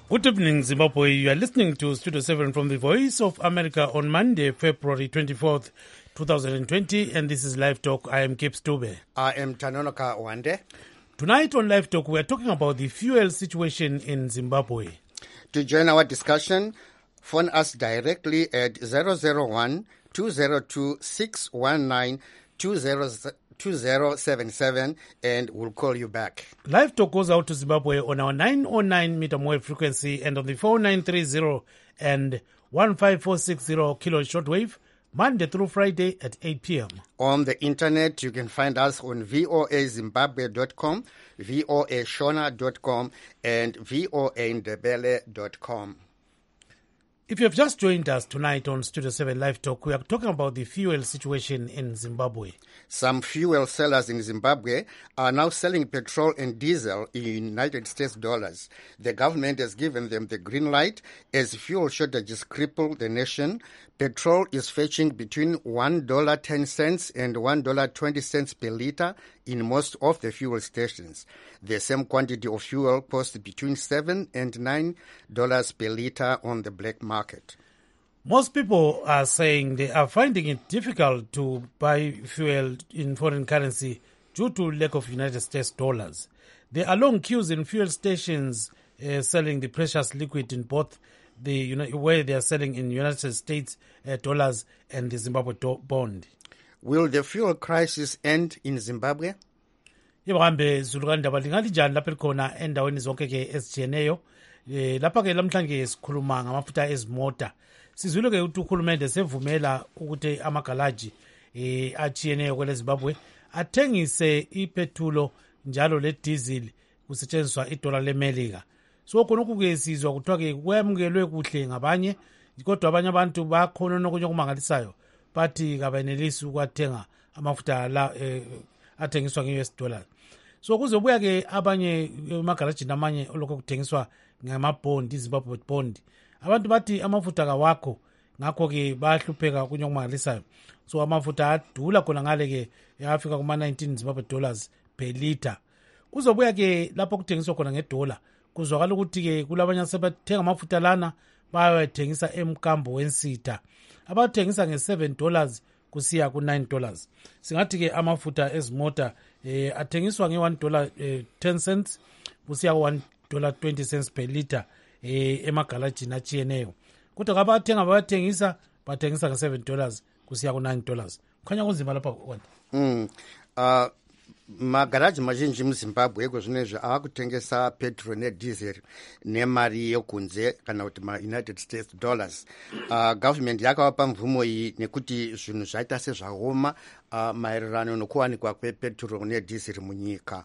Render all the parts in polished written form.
Good evening, Zimbabwe. You are listening to Studio 7 from the Voice of America on Monday, February 24th, 2020, and this is Live Talk. I am Gibbs Dube. I am Tanonoka Wande. Tonight on Live Talk, we are talking about the fuel situation in Zimbabwe. To join our discussion, phone us directly at 001-202-619-2077 and we'll call you back. Live Talk goes out to Zimbabwe on our 909 meter wave frequency and on the 4930 and 15460 kilo shortwave, Monday through Friday at 8 p.m. On the internet, you can find us on voazimbabwe.com, voashona.com, and voandebele.com. If you have just joined us tonight on Studio 7 Live Talk, we are talking about the fuel situation in Zimbabwe. Some fuel sellers in Zimbabwe are now selling petrol and diesel in United States dollars. The government has given them the green light as fuel shortages cripple the nation. Petrol is fetching between $1.10 and $1.20 per liter in most of the fuel stations. The same quantity of fuel costs between $7 and $9 per liter on the black market. Most people are saying they are finding it difficult to buy fuel in foreign currency due to lack of United States dollars. There are long queues in fuel stations selling the precious liquid in both where they are selling in United States dollars and the Zimbabwe bond. Will the fuel crisis end in Zimbabwe? Yebo kambe zulukandaba lingalijani lapha likhona endaweni zonke ke ezijiyeneyo lapha ke lamhlanje sikhuluma ngamafutha ezimota. Sizwile ke ukuthi uhulumende sevumela ukuthi amagalaji achiyeneyo kwele Zimbabwe athengise ipethulo njalo le diesel kusetshenziswa idola lemelika. So khona ukuke sizwa kuthiwa ke kwamukelwe kuhle ngabanye kodwa abanye abantu bakhona nokunye okumangalisayo bathi kabenelisi ukwathenga amafutha la athengiswa nge-US dollars. So kuzobuya ke abanye emagarajini amanye olokho kuthengiswa ngamabond, iZimbabwe bond. Abantu bathi amafutha kawakho ngakho ke bayahlupheka kunye okumangalisayo. So amafutha adula khona ngale ke yafika kuma 19 Zimbabwe dollars per liter. Kuzobuya ke lapho kuthengiswa khona ngedola kuzwakala ukuthi ke kulabanye asebathenga amafutha lana bayathengisa emkambo wensitha. Abathengisa nge$7 kusiya ku$9. Singathi ke amafutha ezimota athengiswa nge$1.10 kusiya ku$1.20 per liter emagalajini achiyeneyo. Kodwa bathengisa nge$7 kusiya ku$9. Kukhanya kunzima lapha kwanda. Magaraji mazhinji muZimbabwe kwezvinezvi akutengesa petrol nediesel nemari yekunze kana kuti ma-United States dollars. Government yakavapa mvumo iyi nekuti zvinhu zvaita sezvaoma maererano nokuwanikwa kwepetrol nediesel munyika.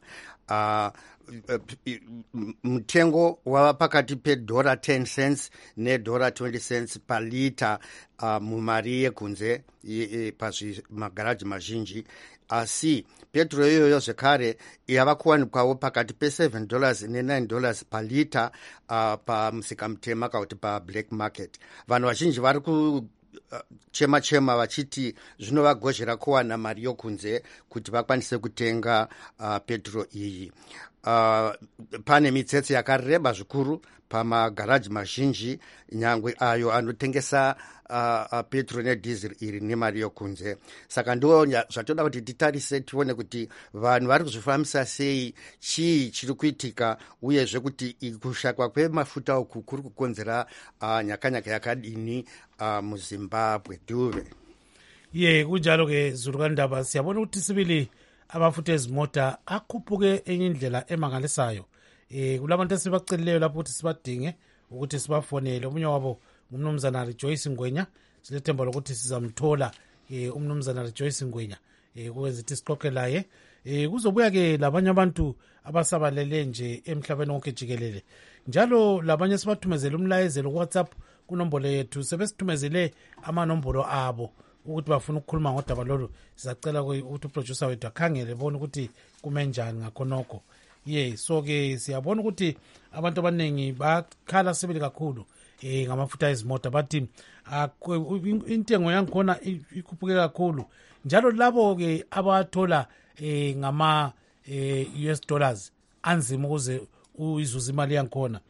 Mutengo wava pakati $1.10 ne$1.20 per liter mumari yekunze pazvimagaraji mazhinji. Asi petrol iyoyo zvekare yava kuwanikwawo pakati pe$7 ne$9 per liter pamusika mutema kana kuti pablack market. Vanhu vazhinji vari kuchema vachiti zvinovagozhera kuwana mari yokunze kuti vakwanise kutenga petrol iyi. Pane mitsetse yakareba zvikuru pamagaraji mazhinji nyangwe ayo anotengesa petrol nediesel iri nemari yokunze. Saka ndo zvatoda kuti titarise tione kuti vanhu vari kuzvifambisa sei, chii chiri kuitika, uyezve kuti kushakwa kwemafuta uku kuri kukonzera nyakanyaka yakadini muZimbabwe. Duve kunjalo ke zulukandaba siyabona ukuthi sibili amafutha ezimota akhuphuke enye indlela emangalisayo. Kulabantu esibacelileyo lapho ukuthi sibadinge ukuthi sibafonele. Omunye wabo umnumzana Rejoice Ngwenya, silethemba lokuthi sizamthola umnumzana Rejoice Ngwenya kwezithi sixoxe laye. Kuzobuya ke labanye abantu abasabalele nje emhlabeni wonke jikelele. Njalo labanye sibathumezele umlayezelo ku WhatsApp kunombolo yethu, sebesithumezele amanombolo abo ukuthi bafuna ukukhuluma ngodaba lolu. Sizacela ukuthi uproducer wethu akhangele bona ukuthi kumenjani ngakhonoko. So ke siyabona ukuthi abantu abaningi bakhala sibili kakhulu ngamafutha ezimota, bathi intengo yangikhona ikhuphuke kakhulu. Njalo labo ke abathola ngama US dollars anzima ukuze uyizuza imali yangikhona.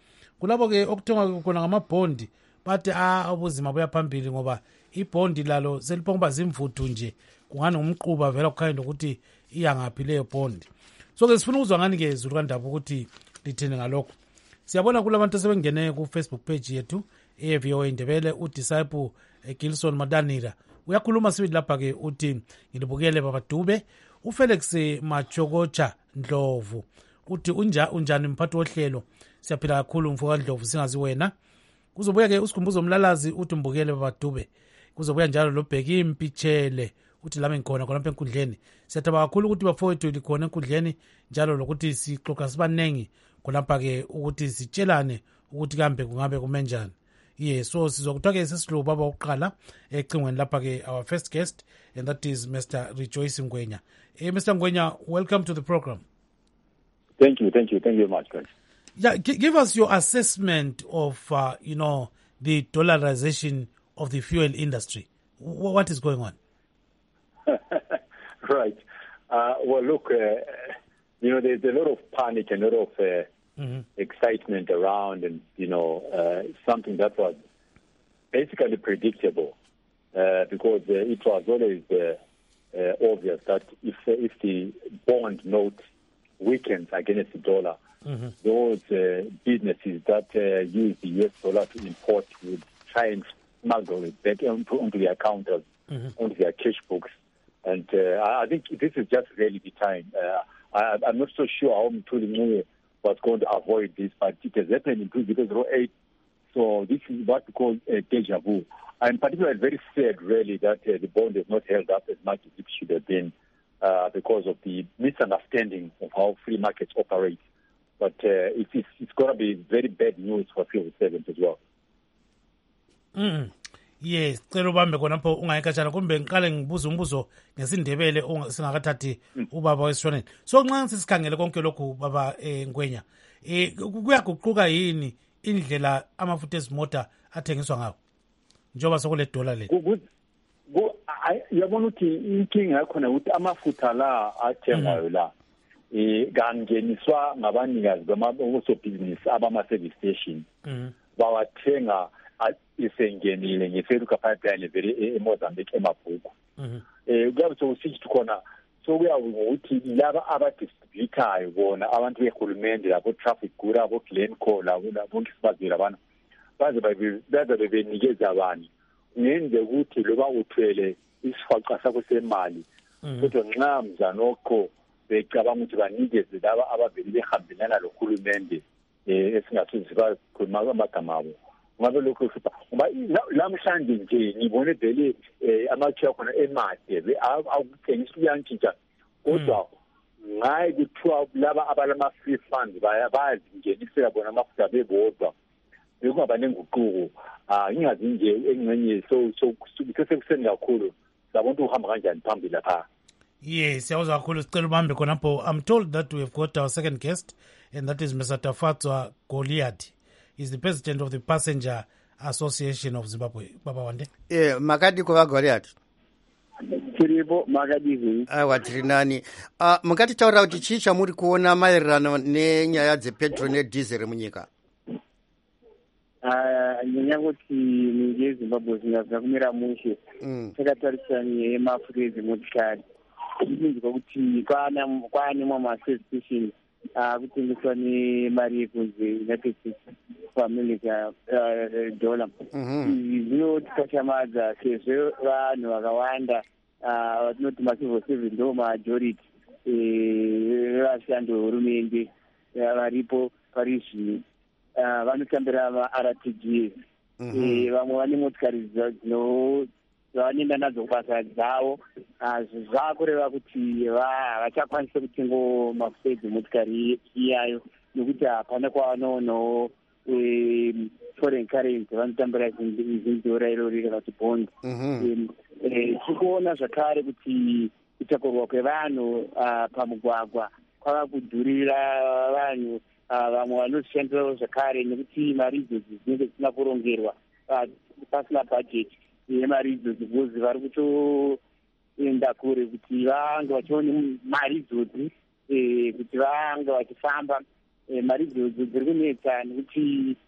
kulapho ke okuthengwa khona ngamabhondi bathi ubuzima buya phambili ngoba ibhondi lalo seliphonga zimvuthu nje kungani umquba vela kukhanya ukuthi iyangaphi leyo bhondi. So ke sifuna ukuzwa ngani ke Zulu kaNdaba ukuthi lithini ngalokho. Siyabona kulabantu sebengene ku Facebook page yethu eVOA Indebele uDisciple Gilson Madanira uyakhuluma sibili lapha ke uthi ngilibukele baba Dube. uFelix Machokocha Ndlovu uthi unjani mphathi wohlelo, siyaphila kakhulu mfoka Ndlovu singazi wena. Kuzobuya ke usikhumbuzo Mlalazi uthi mbukele baba Dube. Kuzobuya njalo lo Bheki Mpitshele uthi lami ngikhona khona enkundleni. Siyathaba kakhulu ukuthi bafowethu likhona enkundleni njalo lokuthi sixoxa sibanengi khonapha ke ukuthi sitshelane ukuthi kambe kungabe kumenjani. So sizokuthiwa ke sesilu baba uqala ecingweni lapha ke our first guest, and that is Mr. Rejoice Ngwenya. Mr. Ngwenya, welcome to the program. Thank you very much, guys. Yeah, give us your assessment of the dollarization of the fuel industry. What is going on? Right. Well, look, there's a lot of panic and a lot of excitement around, and something that was basically predictable because it was always obvious that if the bond note weakens against the dollar, those businesses that use the US dollar to import would try and smuggle it back onto their counters, onto their cash books. And I think this is just really the time. I'm not so sure how Mthuli was going to avoid this, but it has happened in 2008. So this is what we call a deja vu. I'm particularly very sad, really, that the bond has not held up as much as it should have been because of the misunderstanding of how free markets operate. But it's going to be very bad news for civil servants as well. Yes, cela ubambe khonapho ungayikhatshana kumbe ngiqale ngibuza umbuzo ngesindebele singakathathi ubaba wesishoneni. So nxa sisikhangele konke lokhu baba Ngwenya, kuyaguquka yini indlela amafutha ezimota athengiswa ngawo njengoba sokule dollar le? Yabona ukuthi inkinga yakhona ukuthi amafutha la athengwayo la kangeniswa ngabanikazi bamabusiness abama-service station bawathenga isengenile ngeFeduca pipeline vele eMozambique eMabhuku. Kuyabe sokusithi khona sokuya ukuthi laba abadistributayo bona abantu behulumende labo traffic gura abo Glencore labo sibazela abantu baze benikeza abantu ngenze ukuthi loba uthwele isifaqa sakho semali kodwa nxa mzanokho becabanga ukuthi banikeze laba abaveli behambelana lohulumende esingathi sibakhuluma amagama abo. Ngabe lokho ngoba lamhlanje nje ngibone vele amakhiya khona emade akuthengisa uyantshintsha kodwa ngaye kuthiwa laba abalama free funds bayazingenisela bona amafutha bebodwa bekungaba nenguquko ingazi nje engcenye so kusekuseni kakhulu sabona uhamba kanjani phambili lapha. Yes, siyawuzwa kakhulu sicela ubambe khonapho. I'm told that we have got our second guest, and that is Mr. Tafatswa Goliath. He's the president of the Passenger Association of Zimbabwe. Baba Wande. Makati kwa Goliath. Tiribo makadi. Tiri nani. Mukati taura kuti chii chamuri kuona maererano nenyaya dzepetrol nedhizeri munyika? Nyaya kuti nyika yeZimbabwe zvingakumira mushe. Takatarisana nemafuta ezimotikari. Zvinonzwa kuti kwaane mama-service station kutengeswa nemari yekunze United States of America dollar. Zvinotikatyamadza sezvo vanhu vakawanda vatinoti macivil servant ndo majority vevashandi vehurumende varipo pari zvino vanotambira ma-RTGS. Vamwe vane motikari dzavanoenda nadzo kubasa dzavo. Zvakureva kuti havachakwanisa kutenga mafuta edzimotikari iyayo nekuti hapana kwavanoonawo foreign currency vanotambira zinzora irori kana kuti bond. Tikuona zvakare kuti kutakurwa kwevanhu pamugwagwa kwava kudhurira vanhu. Vamwe vanozvishandirawo zvakare nekuti mari idzodzi dzinenge dzisina kurongerwa pasina bhajeti yemari idzodzi because vari kutoenda kure kuti vange vachiona mari idzodzi kuti vange vachifamba. Mari idzodzi dziri kunetsa nekuti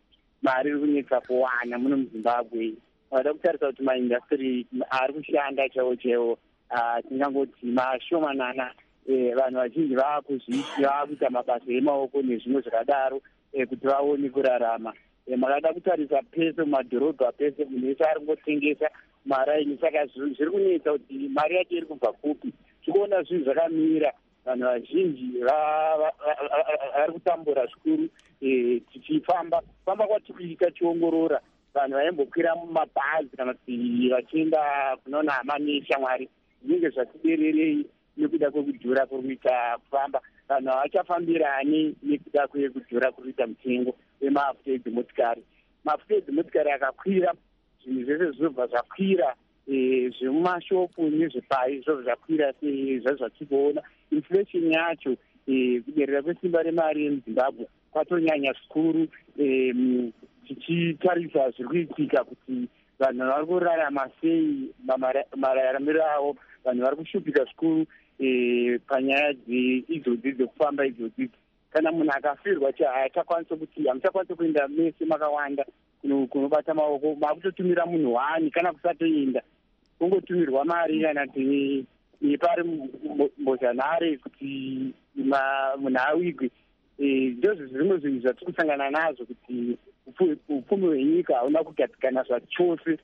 mari iri kunetsa kuwana muno muZimbabwe. Vada kutarisa kuti maindastry ari kushanda chaiwo chaiwo, tingangoti mashomanana, vanhu vazhinji vakuita mabasa emaoko nezvimwe zvakadaro kuti vaone kurarama. Makada kutarisa pese mumadhorobha pese munhu wese ari kungotengesa maraini, saka zviri kunetsa kuti mari yacho iri kubva kupi. Tikuona zvinhu zvakamira, vanhu vazhinji vari kutambura zvikuru. Tichifamba kwatiri kuita chiongorora, vanhu vaimbokwira mumabhazi kana kuti vachienda kunoona hama neshamwari, zvinenge zvatibererei nekuda kwekudhura kuri kuita kufamba. Vanhu havachafambirani nekuda kwekudhura kuri kuita mutengo wemafuta edzimotikari. Mafuta edzimotikari akakwira, zvinhu zvese zvinobva zvakwira, zvemumashopu nezvepai zvobva zvakwira sezvazvatinoona. Inflation yacho, kuderera kwesimba remari yemuZimbabwe kwatonyanya zvikuru. Tichitarisa zviri kuitika kuti vanhu vari kurarama sei, mararamiro avo, vanhu vari kushupika zvikuru panyaya idzodzi dzekufamba idzodzi. Kana munhu akafirwa hamuchakwanisa kuenda mese makawanda kunobata maoko, makutotumira munhu wani kana kusatoenda, kungotumirwa mari kana pari mbozhanhare kuti munhu awigwe. Ndozvo zvimwe zvinhu zvatiri kusangana nazvo, kuti upfumi hwenyika hauna kugadzikana zvachose.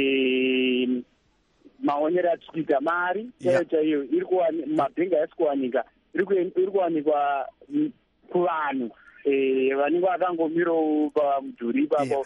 Maonero atiri kuita mari chaiyo mabhengi haisi kuwanika, iri kuwanikwa kuvanhu vanenge vakangomirawo pamudhuri ipapo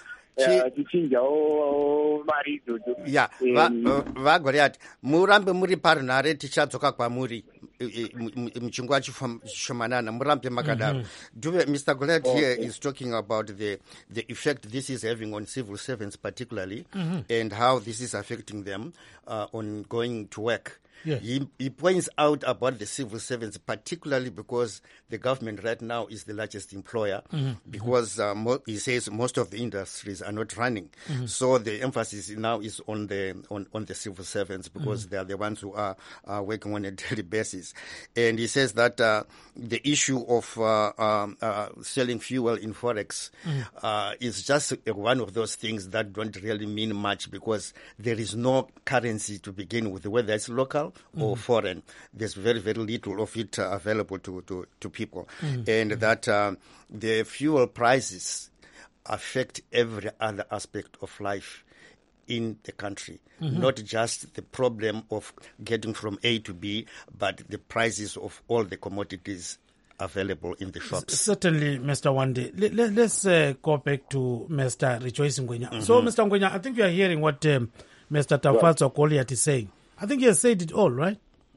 tichinjawo mari idzodzo. Vagoriati, murambe muri parunhare, tichadzoka kwamuri muchinguva chishomanana, murambe makadaro. Mr. Goliath here is talking about the effect this is having on civil servants particularly, and how this is affecting them on going to work. Yes. He points out about the civil servants, particularly because the government right now is the largest employer, because he says most of the industries are not running. So the emphasis now is on the civil servants, because they are the ones who are working on a daily basis. And he says that the issue of selling fuel in Forex is just one of those things that don't really mean much, because there is no currency to begin with, whether it's local or foreign. There's very, very little of it available to people. And that the fuel prices affect every other aspect of life in the country, not just the problem of getting from A to B, but the prices of all the commodities available in the shops. Certainly, Mr. Wande. Let's go back to Mr. Rejoice Ngwenya. So, Mr. Ngwenya, I think you are hearing what Mr. Tafatso Goliath is saying. I think he has said it all, right?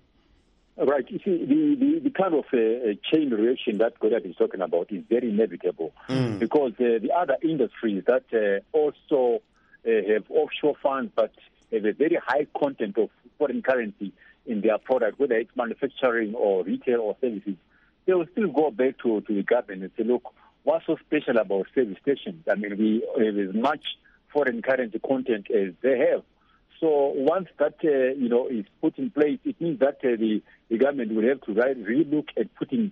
Right. You see, the kind of chain reaction that Goliath is talking about is very inevitable, because the other industries that also have offshore funds but have a very high content of foreign currency in their product, whether it's manufacturing or retail or services, they will still go back to the government and say, look, what's so special about service stations? I mean, we have as much foreign currency content as they have. So once that is put in place, it means that the government will have to relook at putting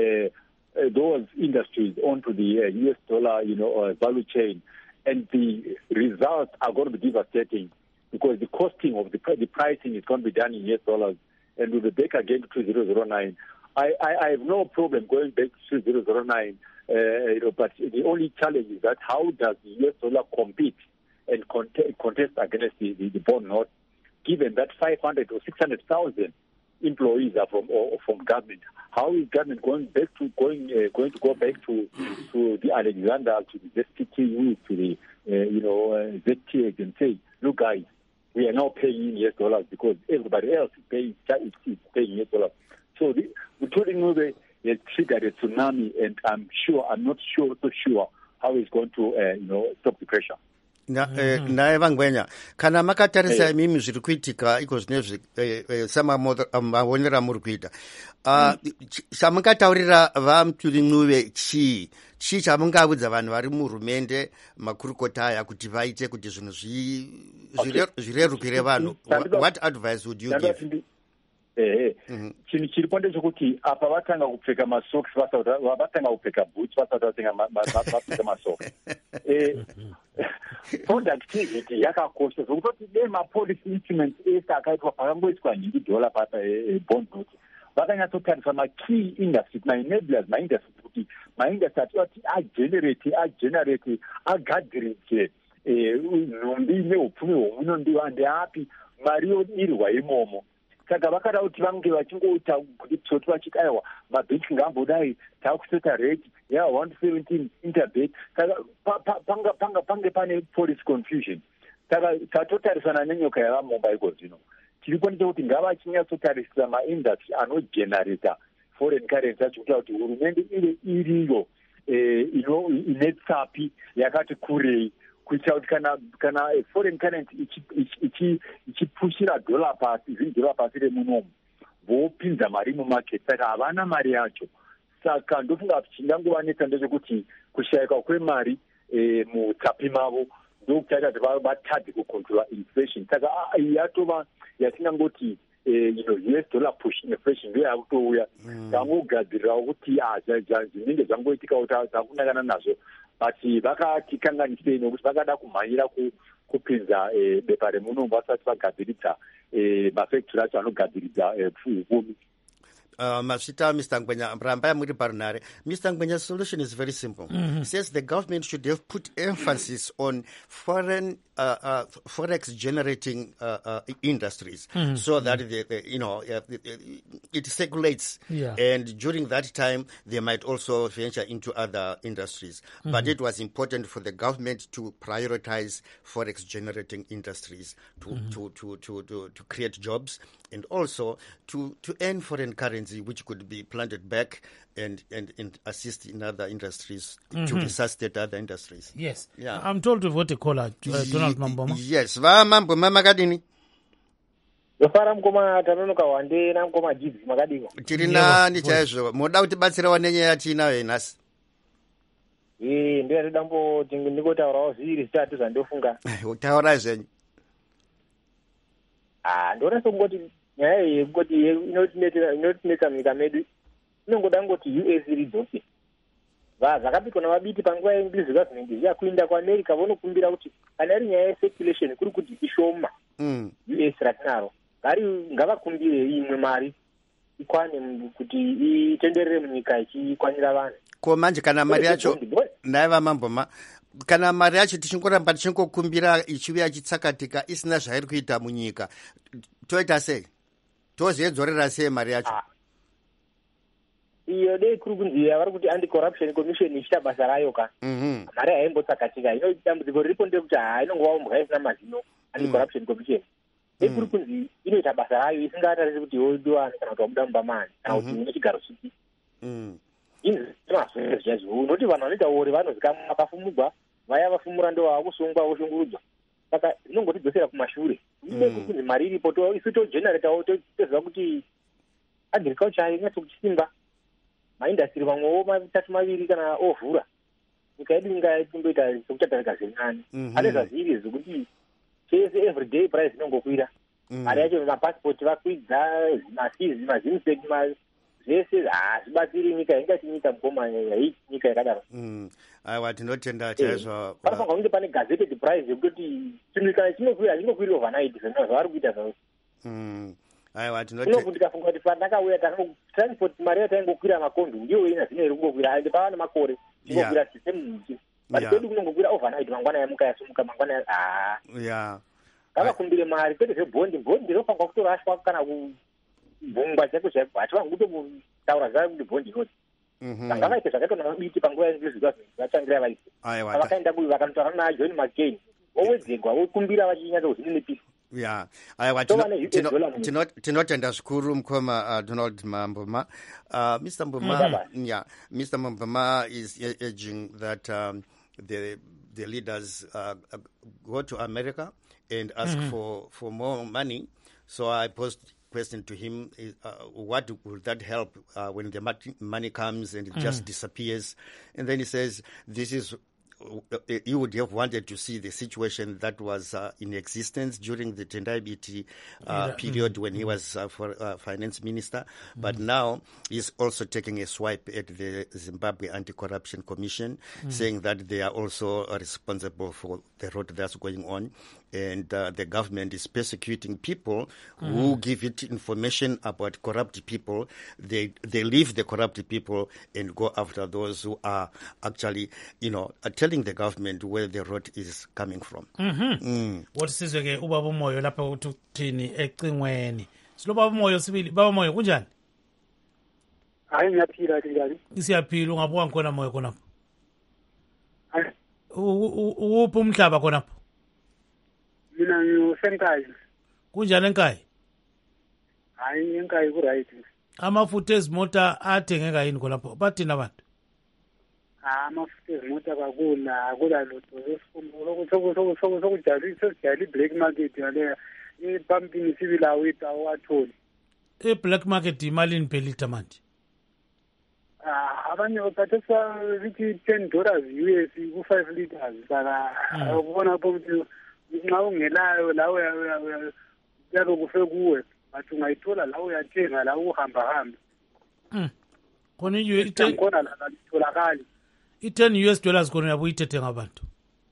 those industries onto the US dollar value chain, and the results are going to be devastating, because the costing of the pricing is going to be done in US dollars, and we'll be back again to 2009. I have no problem going back to 2009, but the only challenge is that how does the US dollar compete and contest against the bond note, given that 500 or 600,000 employees are from government? How is government going to go back to the Alexander, to the ZTU, to the ZTX and say, look guys, we are now paying in US dollars because everybody else is paying US dollars. So the Tony Ngube has triggered a tsunami, and I'm not so sure how it's going to stop the pressure. Naye Vangwenya, kana makatarisa imimi zviri kuitika iko zvinezvi samaonera muri kuita, chamungataurira vaMutuli Ngube chii chamungaudza vanhu vari muhurumende, makurukota aya, kuti vaite kuti zvinhu zvirerukire vanhu? What advice would you give? Chinhu chiripo ndechekuti apa vatanga kupfeka masocks, vatanga kupfeka boots, vasati vatenga vapfeka masocks. productivity yakakosha zvokutoti dei mapolicy instruments ese akaitwa pakangoiswa $90 papa bond note vakanyatsotarisa makey industries maenablers maindustries kuti maindustry atoti agenerate agadziridze nhumbi neupfumi hwomuno ndiwa ndeapi mariyo irwa imomo saka vakada kuti vange vachingoita kuti tsoti vachiti aiwa mabhenki ngambodai takuseta rate 117 interbet saka pange pane policy confusion saka tatotarisana nenyoka yavamomba iko zvino tiri kuoneta kuti ngavachinyatsotariisa maindustry anogenerator foreign currency achikuita kuti hurumende ive iriyo ine tsapi yakati kurei kuitira kuti kana foreign currency ichipushira dola pasi zviri dola pasi remunomu vopinza mari mumarket saka havana mari yacho saka ndofunga kuti chingangovanetsa ndechekuti kushayika kwemari mutsapi mavo ndokuchaita kuti vatadze kucontrola inflation saka yatova yatingangoti US dollar push inflation ndiyo yakutouya tangogadzirirawo kuti zvinenge zvangoitika kuti takunangana nazvo but vakatikanganisei nokuti vakada kumhanyira kupinza bepa remunomu vasati vagadziridza mafactory acho anogadziridza upfumi. Masvita, Mr. Ngwenya, Mramba Muri Barnare. Mr. Ngwenya's solution is very simple. He says the government should have put emphasis on foreign forex generating industries so that it circulates. Yeah. And during that time, they might also venture into other industries. But it was important for the government to prioritize forex generating industries to create jobs and also to earn foreign currency, which could be planted back and assist in other industries to resuscitate other industries. Yes. Yeah. I'm told to vote a caller, Donald Mamboma. Yes. Mambo mama kadini. Yofara mkoma tanonoka wande na mkoma jizi makadiko. Tirina ni chaizvo. Moda kuti batsira wanenye yatina wenasi. Ndiye dambo ndiko taurawo zviri zitatu zvandofunga. Utaura zvenyu. Ndora songoti nyaya yekuti inotinetsa munyika medu inongoda ngoti US ridzoke zvakapikwa navabiti panguva yeInglish government yakuinda kuAmerica vonokumbira kuti kana iri nyaya yecirculation kuri kuti ishoma US ratinaro ngavakumbire imwe mari ikwane kuti itenderere munyika ichikwanira vanhu ko manje kana mari yacho naiva mamboma kana mari yacho tichingoramba tichingokumbira ichiuya chitsakatika isina zvairi kuita munyika toita sei tozoedzorera sei mari yacho iyo dei kuri kunzi vari kuti anti-corruption commission ichita basa rayo ka mari haimbotsakatika ino dambudziko riripo ndekuti inongova umbwa isina mazino anti-corruption commission dei kuri kunzi inoita basa rayo isingatarisi kuti yodiwani kana kuti wabuda mumba mani kana kuti une chigaro chipi unoti vanhu vanoita uri vanozikamwa vakafumudzwa vaya vafumura ndo vakusungwa voshungurudzwa saka zvinongotidzosera kumashure ine kunzi mari iripo isu togeneratawo toziva kuti agriculture ingatsokuchisimba maindastry vamwewo matatu maviri kana ovhura nyika yedu ingaimboita sekuchatarika zviri nani ane zvazviri zvokuti chese everyday price inongokwira mari yacho mapassport vakwidza mafees mazimsec zvese hazvibatsiri nyika ingati nyika mukoma yaiti nyika yakadaro aiwa tinotenda chaizvo panofanira kunge pane gazetted price yekutoti chinhu kana chinokwira chingokwira overnight zvavari kuita zvavo aiwa ndikafunga kuti pandakauya transport mari yataingokwira makondo ndiyo ina zvino iri kungokwira ande pava nemakore ingokwira system but kwedu kunongokwira overnight mangwana yamuka yasumuka mangwana ngavakumbire mari kwete zvebondi bondi inofanirwa kutorashwa kana kubvungwa chaiko chaiko hativangu kutotaura zvavo kuti bondi inoti ngavaite zvakaitwa navabiti panguva yaenglish vatangira vaise vakaenda kuvi vakanotaura najohn mccain vowedzegwa vokumbira vachinyatsokuzininipisa tinotenda zvikuru mukoma Donald Mamboma. Mr. Mamboma is urging that the leaders go to America and ask for more money. So I posed question to him, what would that help when the money comes and it just disappears? And then he says, this is you would have wanted to see the situation that was in existence during the Tendai Biti period when he was finance minister. But now he's also taking a swipe at the Zimbabwe Anti-Corruption Commission, saying that they are also responsible for the road that's going on. And the government is persecuting people who give it information about corrupt people. They leave the corrupt people and go after those who are actually, telling the government where the road is coming from. What is it? Ubaba Moyo lapha uthini ecingweni. Silo baba Moyo sibili. Baba Moyo kunjani? Hayi ngiyaphila njani? Siyaphila ungabuka khona Moyo khonapho. Uphi umhlaba khonapho? Mina ngisenkayi. Kunjani enkayi? Hayi enkayi ku right. Amafutha ezimota athengeka yini khonapho? Bathina abantu? Amafutha ezimota akula lutho sesifundo sokujali black market yale ipumping sibila witha watholi. Black market imalini per liter manje? Abanye bathatha lithi $10 US ku 5 liters saka ubona ukuthi nxa ungelayo la uyabe kufe kuwe bathi ungayithola la uyathenga la uhamba khona khona la litholakali $10 US khona uyabuyithethe ngabantu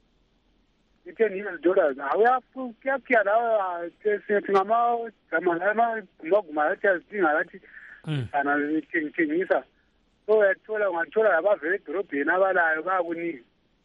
$10 awuyaphuya la sethi ngama yathi azinga lathi ana thengisa so ungathola labavela edorobheni abalayo bayakunika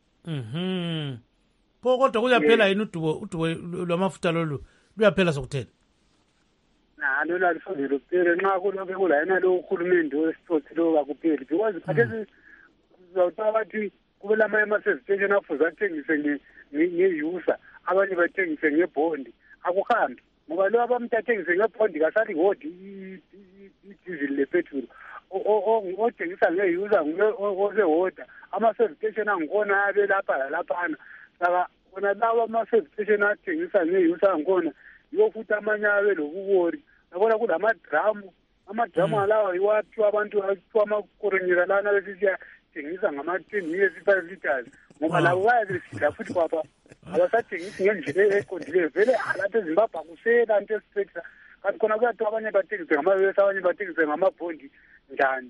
kodwa kuyaphela yini udubo lwamafutha lolu luyaphela sokuthela lona lifanele luphele nxa kulokhu kulayena lo uhulumende wesithothi lo kakupheli because khathesi uzawuthola bathi kube lama ama-service station afuze athengise nge-user abanye bathengise ngebhondi akuhambi ngoba lo abamuntu athengise ngebhondi kasali hodi idizili lepetrol othengisa nge-user osehoda ama-service station angkhona abe lapha lalaphana saka bona lawa ama-service station athengisa nge-user angkhona yiwo futhi amanye abe lobuwori yabona kulamadramu alawa iwaphiwa abantu aphiwa amakoronyera lana besithi athengisa ngama-10 years 5 liters ngoba labo bayabesidla futhi kwapha abasathengisi ngendlela eqondileyo vele lapha ezimbabwe akusela nto esiphetha kanti khona kuyathiwa abanye bathengise ngamawesi abanye bathengise ngamabhondi njani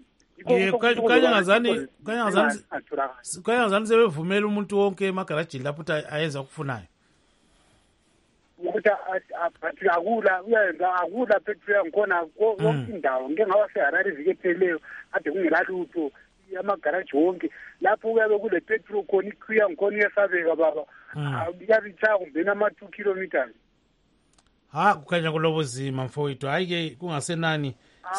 kanyangazani sebevumela umuntu wonke emagarajini lapho ukuthi ayenza okufunayo ukuthi athi akula petrol yangikhona yonke indawo ngike ngaba seharare iviki epheleyo kade kungelalutho amagaraji wonke lapho kuyabe kule petrol khona iqhiya yangikhona iyasabeka baba kuyabe itshaya kumbeni ama-2 kilometers kukhanya kulobuzima mfowethu hayi-ke kungasenani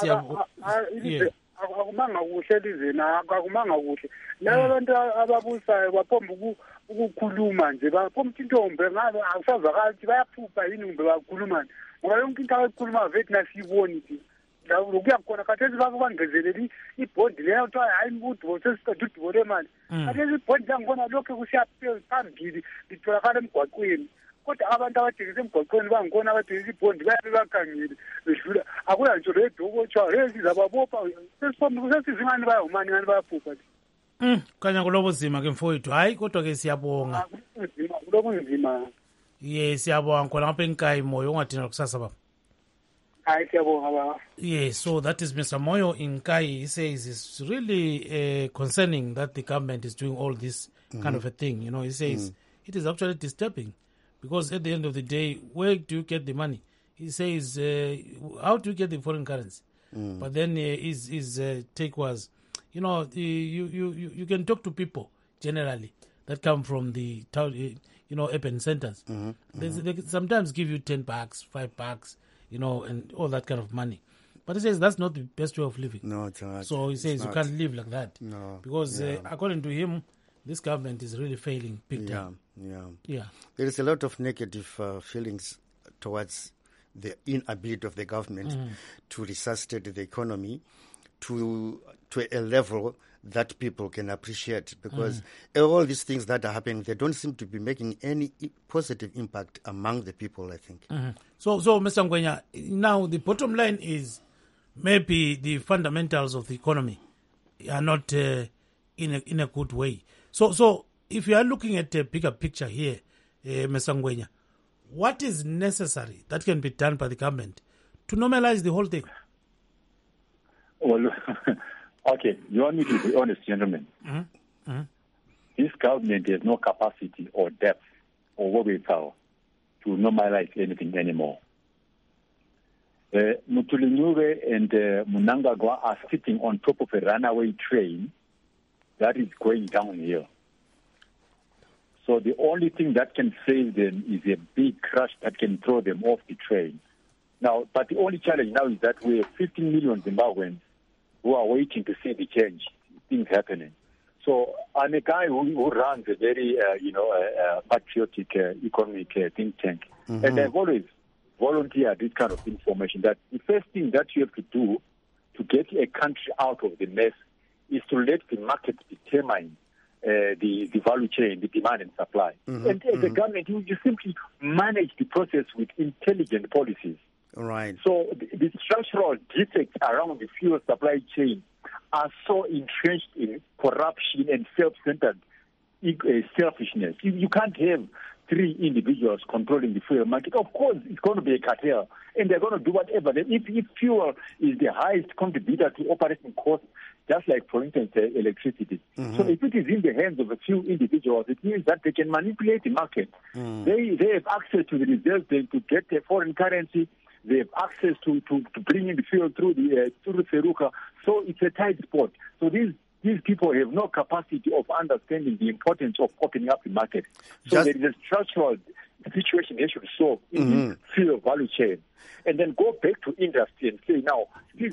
akumanga kuhle elizweni akumanga kuhle laba abantu ababusayo baphomba ukukhuluma nje baphomba intombi ngabe awusazakali ukuthi bayaphupha yini kumbe bakhulumani ngoba yonke into abayikhuluma vethi nasiyiboni thi lokuyakhona khathesi bangezeleli ibhondi leyo kuthiwa hayi udubo sesiqeda udubo lemali khathesi ibhondi langikhona lokhu kusiya phambili litholakala emgwaqweni kodwa abantu abathengisa emgwaqweni bangikhona abathengisa ibhondi bayabe bakhangile bedlula akula ntsho ledoko kuthiwa sizababopha sesizingani bayawumani ngani bayaphupha kanya kulobuzima ke mfowethu hayi kodwa-ke siyabonga kulobunzima siyabonga khona ngapha enkayi Moyo ungadinela kusasa baba hayi siyabonga baba so that is Mr. Moyo in Kai. He says it's really concerning that the government is doing all this kind of a thing. He says it is actually disturbing because at the end of the day, where do you get the money? He says, how do you get the foreign currency? But then his take was, you can talk to people generally that come from the town, urban centers. They sometimes give you $10, $5, and all that kind of money. But he says that's not the best way of living. No, it's not. So he says you can't live like that. No. Because according to him, this government is really failing big time. Yeah. There is a lot of negative feelings towards the inability of the government to resuscitate the economy to a level that people can appreciate, because all these things that are happening, they don't seem to be making any positive impact among the people, I think. So Mr. Ngwenya, now the bottom line is maybe the fundamentals of the economy are not in a good way. So if you are looking at a bigger picture here, Mr. Ngwenya, what is necessary that can be done by the government to normalize the whole thing? Well, okay, you want me to be honest, gentlemen. Mm-hmm. Mm-hmm. This government has no capacity or depth or wherewithal to normalize anything anymore. Muthulincube and Mnangagwa are sitting on top of a runaway train that is going downhill. So the only thing that can save them is a big crash that can throw them off the train. Now, but the only challenge now is that we have 15 million Zimbabweans who are waiting to see the change, things happening. So I'm a guy who runs a very, patriotic economic think tank. Mm-hmm. And I've always volunteered this kind of information that the first thing that you have to do to get a country out of the mess is to let the market determine the value chain, the demand and supply. Mm-hmm. And as a government, you simply manage the process with intelligent policies. Right. So the structural defects around the fuel supply chain are so entrenched in corruption and self-centered selfishness. You can't have three individuals controlling the fuel market. Of course, it's going to be a cartel, and they're going to do whatever. If fuel is the highest contributor to operating costs, just like, for instance, electricity. Mm-hmm. So if it is in the hands of a few individuals, it means that they can manipulate the market. Mm. They have access to the reserves to get a foreign currency. They have access to bring in the fuel through the Feruka. So it's a tight spot. So these people have no capacity of understanding the importance of opening up the market. So there is a structural situation they should solve in the fuel value chain. And then go back to industry and say, now,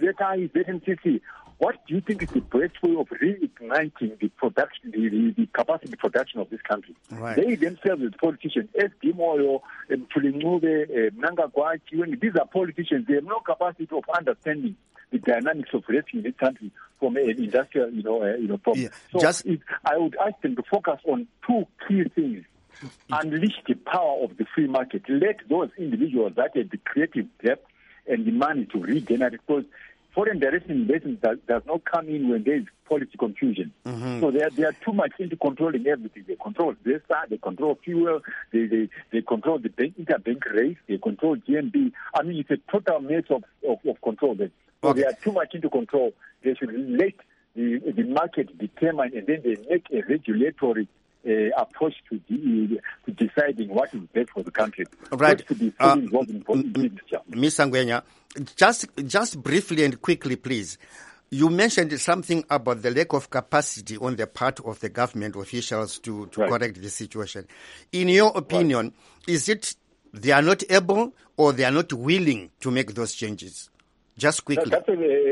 ZNCC, what do you think is the best way of reigniting the production, the capacity production of this country? Right. They themselves, as politicians, SD Moyo, Mthulincube, Mnangagwa, these are politicians. They have no capacity of understanding the dynamics of rescuing this country from an industrial, problem. Yeah. So I would ask them to focus on two key things. Unleash the power of the free market. Let those individuals that have the creative depth and the money to regenerate, because foreign direct investment does not come in when there is policy confusion. Mm-hmm. So they are too much into controlling everything. They control ZESA, they control fuel, they control the interbank rates, they control GNB. I mean, it's a total mess of control. So they are too much into control. They should let the market determine, and then they make a regulatory approach to deciding what is best for the country. Right. To be fully involved in politics. Ms. Ngwenya, just briefly and quickly, please. You mentioned something about the lack of capacity on the part of the government officials to correct the situation. In your opinion, is it they are not able or they are not willing to make those changes? Just quickly. That's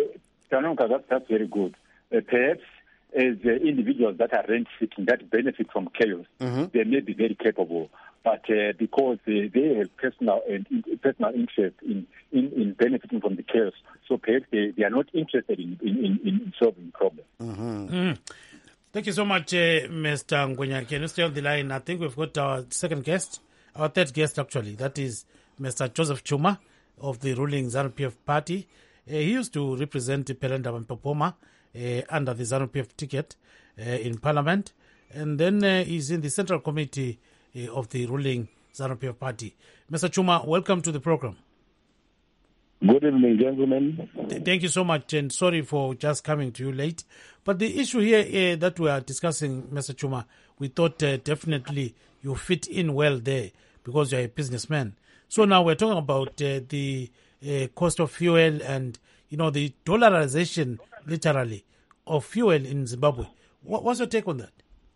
very good. Perhaps as individuals that are rent-seeking, that benefit from chaos, they may be very capable. But because they have personal interest in benefiting from the chaos, so perhaps they are not interested in solving the problem. Mm-hmm. Mm. Thank you so much, Mr. Ngwenya. Can you stay on the line? I think we've got our third guest, actually. That is Mr. Joseph Chuma of the ruling ZANU-PF party. He used to represent Pelenda Mpopoma under the ZANU-PF ticket in Parliament. And then he's in the Central Committee of the ruling ZANU-PF party. Mr. Chuma, welcome to the program. Good evening, gentlemen. Thank you so much, and sorry for just coming to you late. But the issue here that we are discussing, Mr. Chuma, we thought definitely you fit in well there because you're a businessman. So now we're talking about the cost of fuel and, the dollarization, literally, of fuel in Zimbabwe. What's your take on that?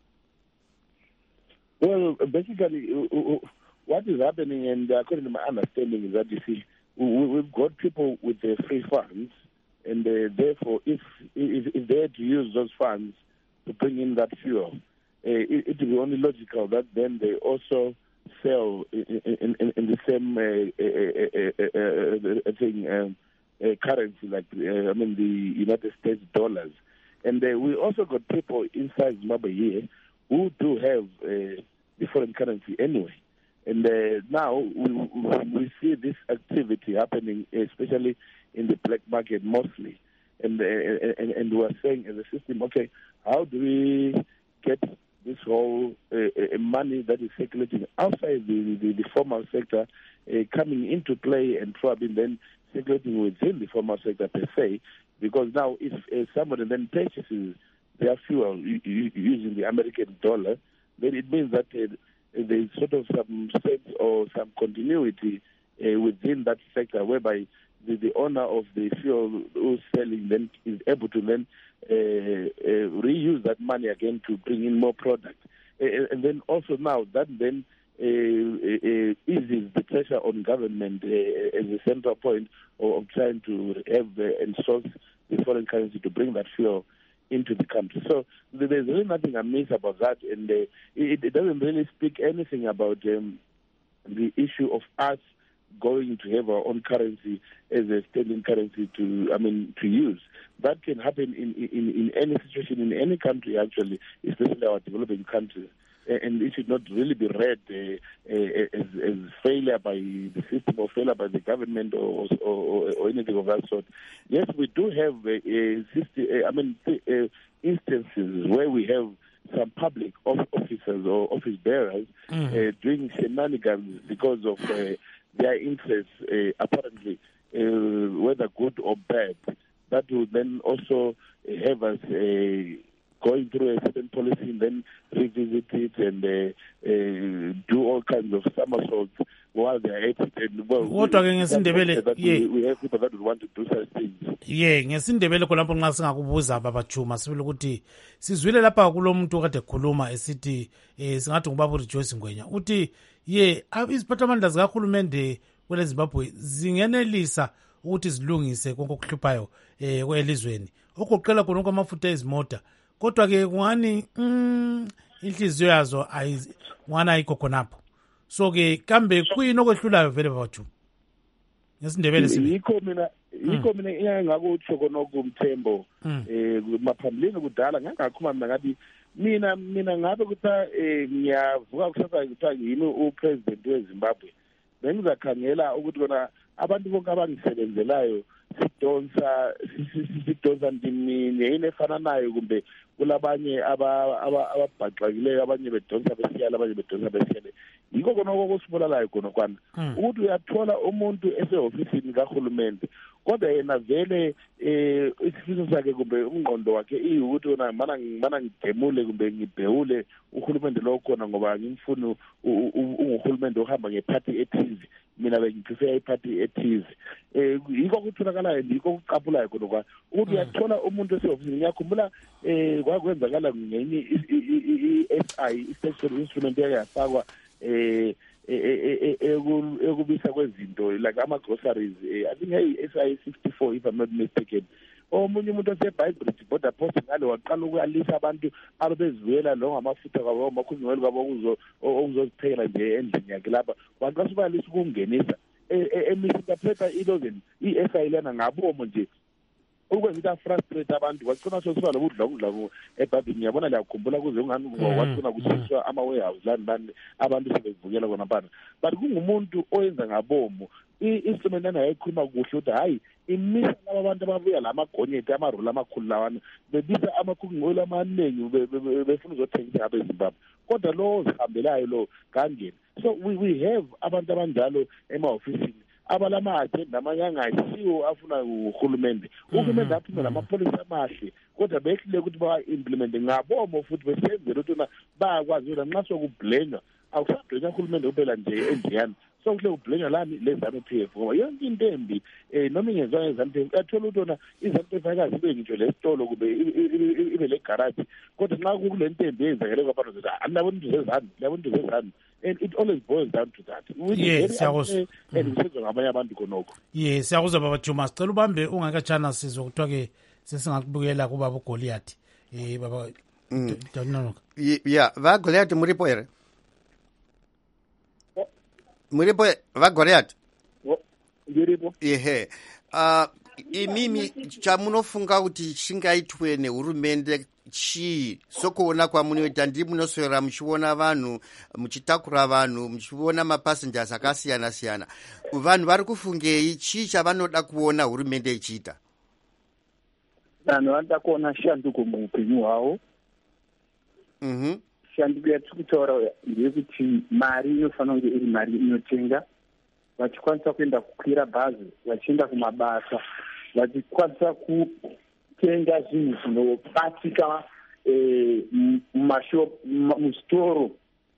Well, basically, what is happening, and according to my understanding, is that, you see, we've got people with free funds, and therefore, if they had to use those funds to bring in that fuel, it would be only logical that then they also sell in the same currency, like the United States dollars. And we also got people inside Zimbabwe here who do have the foreign currency anyway. And now we see this activity happening, especially in the black market mostly. And we're saying as a system, okay, how do we get this whole money that is circulating outside the formal sector coming into play and probably then circulating within the formal sector per se, because now if somebody then purchases their fuel using the American dollar, then it means that there's sort of some sense or some continuity within that sector, whereby the owner of the fuel who's selling then is able to then reuse that money again to bring in more product. And then also now that then eases the pressure on government as a central point of trying to have and source the foreign currency to bring that fuel into the country. So there's really nothing amiss about that, and it doesn't really speak anything about the issue of us going to have our own currency as a standing currency to use. That can happen in any situation in any country, actually, especially our developing countries. And it should not really be read as failure by the system or failure by the government or anything of that sort. Yes, we do have instances where we have some public officers or office bearers doing shenanigans because of their interests, apparently, whether good or bad. That will then also have us going through a certain policy and then revisit it and do all kinds of somersaults while they are at it. And we have people that would want to do such things. Ngesindebele khona lapho nxa singakubuza babajuma sibile ukuthi sizwile lapha kulomuntu kade khuluma esithi singathi ngubaba Rejoice Ngwenya uthi iziphathamandla zikahulumende kwele Zimbabwe zingenelisa ukuthi zilungise konke okuhluphayo kwelizweni okuqela khona kwamafutha ezimota, kodwa ke kungani inhliziyo yazo ngwana ayikho khonapho. So ke kambe kuyini okwehlulayo vele babajuma ngesindebele sibe yikho mina ngakutsho konokumthembo maphambilini kudala ngangakhuluma mina ngathi mina ngabe kuthiwa ngiyavuka kusasa kuthiwa yini upresident weZimbabwe, bengizakhangela ukuthi kona abantu bonke abangisebenzelayo sidonsa ndimini yini efananayo, kumbe kulabanye ababhaxakileyo, abanye bedonsa besiyala, abanye bedonsa besiyale. Yikho kona okusibulalayo khona kwana ukuthi uyathola umuntu esehofisini kahulumende kodwa yena vele isifiso sakhe kumbe umngqondo wakhe ukuthi wona mana ngidemule kumbe ngibhewule uhulumende lo khona ngoba ngimfuna unguhulumende ohamba ngephathi ethize, mina bengiprefer iphathi ethize. Yikho kutholakalayo, yikho kuqapulayo khona kwa ukuthi uyathola umuntu esehofisini. Ngiyakhumbula kwakwenzakala ngenye i-SI i-Statutory Instrument yake yafakwa ekubisa kwezinto like ama-groceries, I think SI 64 if I'm not mistaken. Omunye umuntu osebhayibhridge border post ngale waqala ukuyalisa abantu ababezivuyela lo ngamafutha kwabo amakhulungwelo kwabo okuzoziphekela nje endlini yakhe lapha, waqala ukuyalisa ukungenisa emisinterpreta ilozeni i-SI lena ngabomo nje ukwenza frustrate abantu. Wacina sosiba lobudlakudla ebhabhini, ngiyabona liyakhumbula kuze ungani wacina kushiswa ama-warehouse lani abantu sebevukela kona phana, but kungumuntu oyenza ngabomo. I-instrument lana yayikhuluma kuhle ukuthi hayi imisa laba abantu ababuya la magonyeti amaroli amakhulu lawana bebisa amakhukungwelo amaningi befuna uzothengisa abeZimbabwe, kodwa lo zihambelayo lo kangena. So we have abantu abanjalo emahofisini abalama-agenda amanye angasiwo afuna uhulumende. Uhulumende aphume lamapolisi amahle kodwa behlile ukuthi ba-implemente ngabomo futhi besenzela ukuthi bayakwazi ukuthi nxa sokubhlenywa akusadlenya uhulumende kuphela nje endiyana, so kuhle kubhlenywa lani le-ZANU-PF ngoba yonke into embi noma ingenzwa nge-ZANU-PF uyathola ukuthi ona i-ZANU-PF ayikazi ibe ngitsho lesitolo kube ibe legaraji, kodwa nxa kukule nto embi eyenzakele kwabantu zithi liyabona into zezanu, liyabona into zezanu, and it always boils down to that. And kusenziwa ngabanye abantu khonokho. Siyakuzwa baba Juma, sicela ubambe ungakatshana sizwe kuthiwa ke sesingakubukela kubaba uGoliath. Baba va Goliath muripo ere muripo va Goliath ndiripo imimi chamunofunga kuti chingaitwe nehurumende chii sokuona kwamunoita? Ndiri munoswera muchiona vanhu muchitakura vanhu muchiona mapassengers akasiyana siyana, vanhu vari kufungei chii chavanoda kuona hurumende ichiita? Vanhu vanoda kuona shanduko muupenyu hwavo, shanduko yatiri kutaura ndeyekuti mari inofanira kunge iri mari inotenga, vachikwanisa kuenda kukwira bhazi, vachienda kumabasa, vachikwanisa kutenga zvinhu zvinobatika muzvitoro,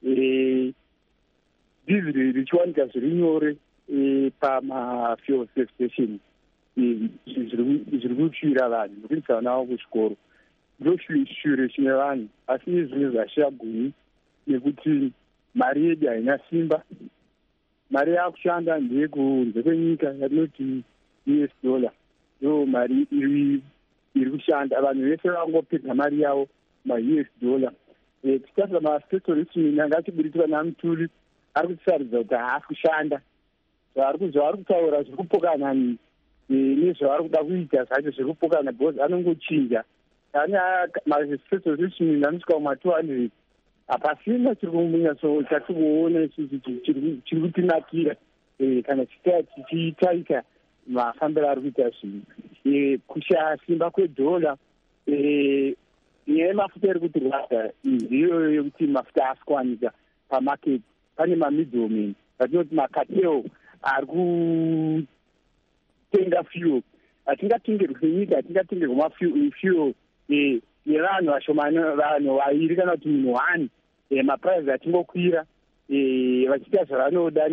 dhiziri richiwanika zviri nyore pamafuel station. Zviri kupfuura vanhu nokuendesa vana vavo kuzvikoro, ndoshure chine vanhu. Asi izvimwe zvashiya gumi nekuti mari yedu haina simba. Mari yakushanda ndeyekunze kwenyika yatinoti US dollar, ndo mari iri kushanda. Vanhu vese vangopedza mari yavo ma-US dollar. Titarisa maspecialist angachibuditswa namuturi ari kutisaridza kuti haasi kushanda. Zvaari kutaura zviri kupokana nezvavari kuda kuita zvacho zviri kupokana, because anongochinja. Maspecialist anosvika kuma200. Hapasina chiri kunyatso chatiri kuona isusu chiri kutinakira kana tichitaita mafambiro ari kuita zvinhu. Kushaya simba kwedhola, nyaya yemafuta iri kutirwadza ndiyo yekuti mafuta asi kuwanika pamaketi. Pane mamiddlemen vatinoti makateo ari kutenga fuel. Hatingatengerwi senyika, hatingatengerwi mafuel yevanhu vashomani, vanhu vairi kana kuti munhu 1. Mapuraizi atingokwira vachiita zvavanoda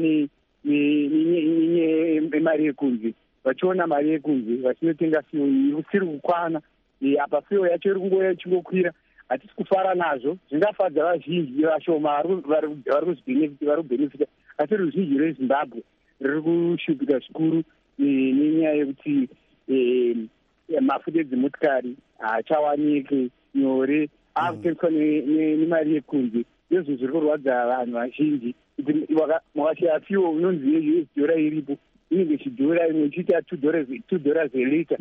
nemari yekunze, vachiona mari yekunze vachinotenga fuel isiri kukwana. Apa fuel yacho iri kungoya ichingokwira, hatisi kufara nazvo. Zvingafadza vazhinji, vashoma vari kubhenefita, asi ruzhinji rwezimbabwe riri kushupika zvikuru nenyaya yekuti mafuta edzimotikari haachawanike nyore, akutengeswa nemari yekunze. Ndizvo zviri kurwadza vanhu vazhinji. Wakashaya fuel unonzi yeUS dollar iripo, inenge chidhora imwe ichiita $2 elita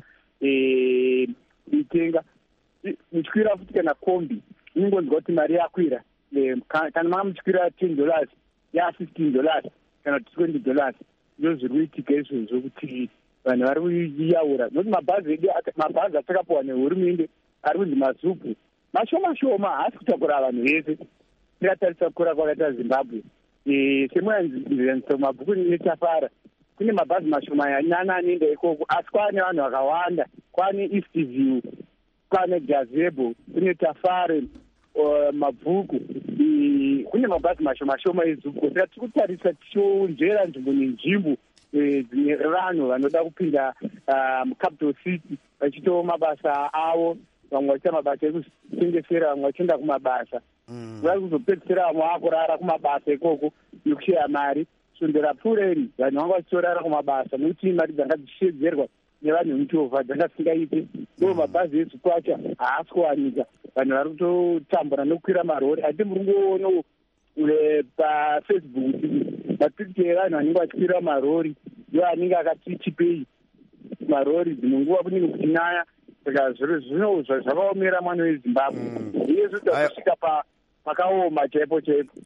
itenga. Muchikwira futi kana kombi, inongonzwa kuti mari yakwira. Kana manga muchikwira $10 ya$15 kana $20. Ndizvo zviri kuitika izvozvo kuti vanhu vari kuyaura. Nokuti mabhazi atakapuwa nehurumende ari kunzi mazupu mashoma haasi kutakura vanhu vese. Tikatarisa kukura kwakaita Zimbabwe, semuyanziriso mabhuku netafara, kune mabhazi mashoma anyana anoenda ikoko, asi kwaane vanhu vakawanda. Kwaane Eastview, kwaane Gazebo, kune Tafare, mabhuku. Kune mabhazi mashoma ezupo. Saka tiri kutarisa tichionjera nzvimbo nenzvimbo dzine vanhu vanoda kupinda mucapital city vachitawo mabasa avo. Vamwe vachiita mabasa ekutengesera, vamwe vachienda kumabasa. Vari kuzopedzisira vamwe vakurara kumabasa ikoko nekushaya mari. Sondera pfuureni vanhu vanga vachitorara kumabasa nokuti mari dzanga dzichishedzerwa nevanhu vemuchovha dzanga dzisingaite. Ndo mabhazi ezupo acho haasi kuwanika. Vanhu vari kutotambura nokukwira marori. Hati muri kungoona paFacebook mapikiti evanhu vanenge vachikwira marori ndo anenge akati chipei marori dzimwe nguva kunenge kuchinaya. Saka zvino zvakaomera mwana weZimbabwe. Iye zvoda kusvika pakaoma chaipo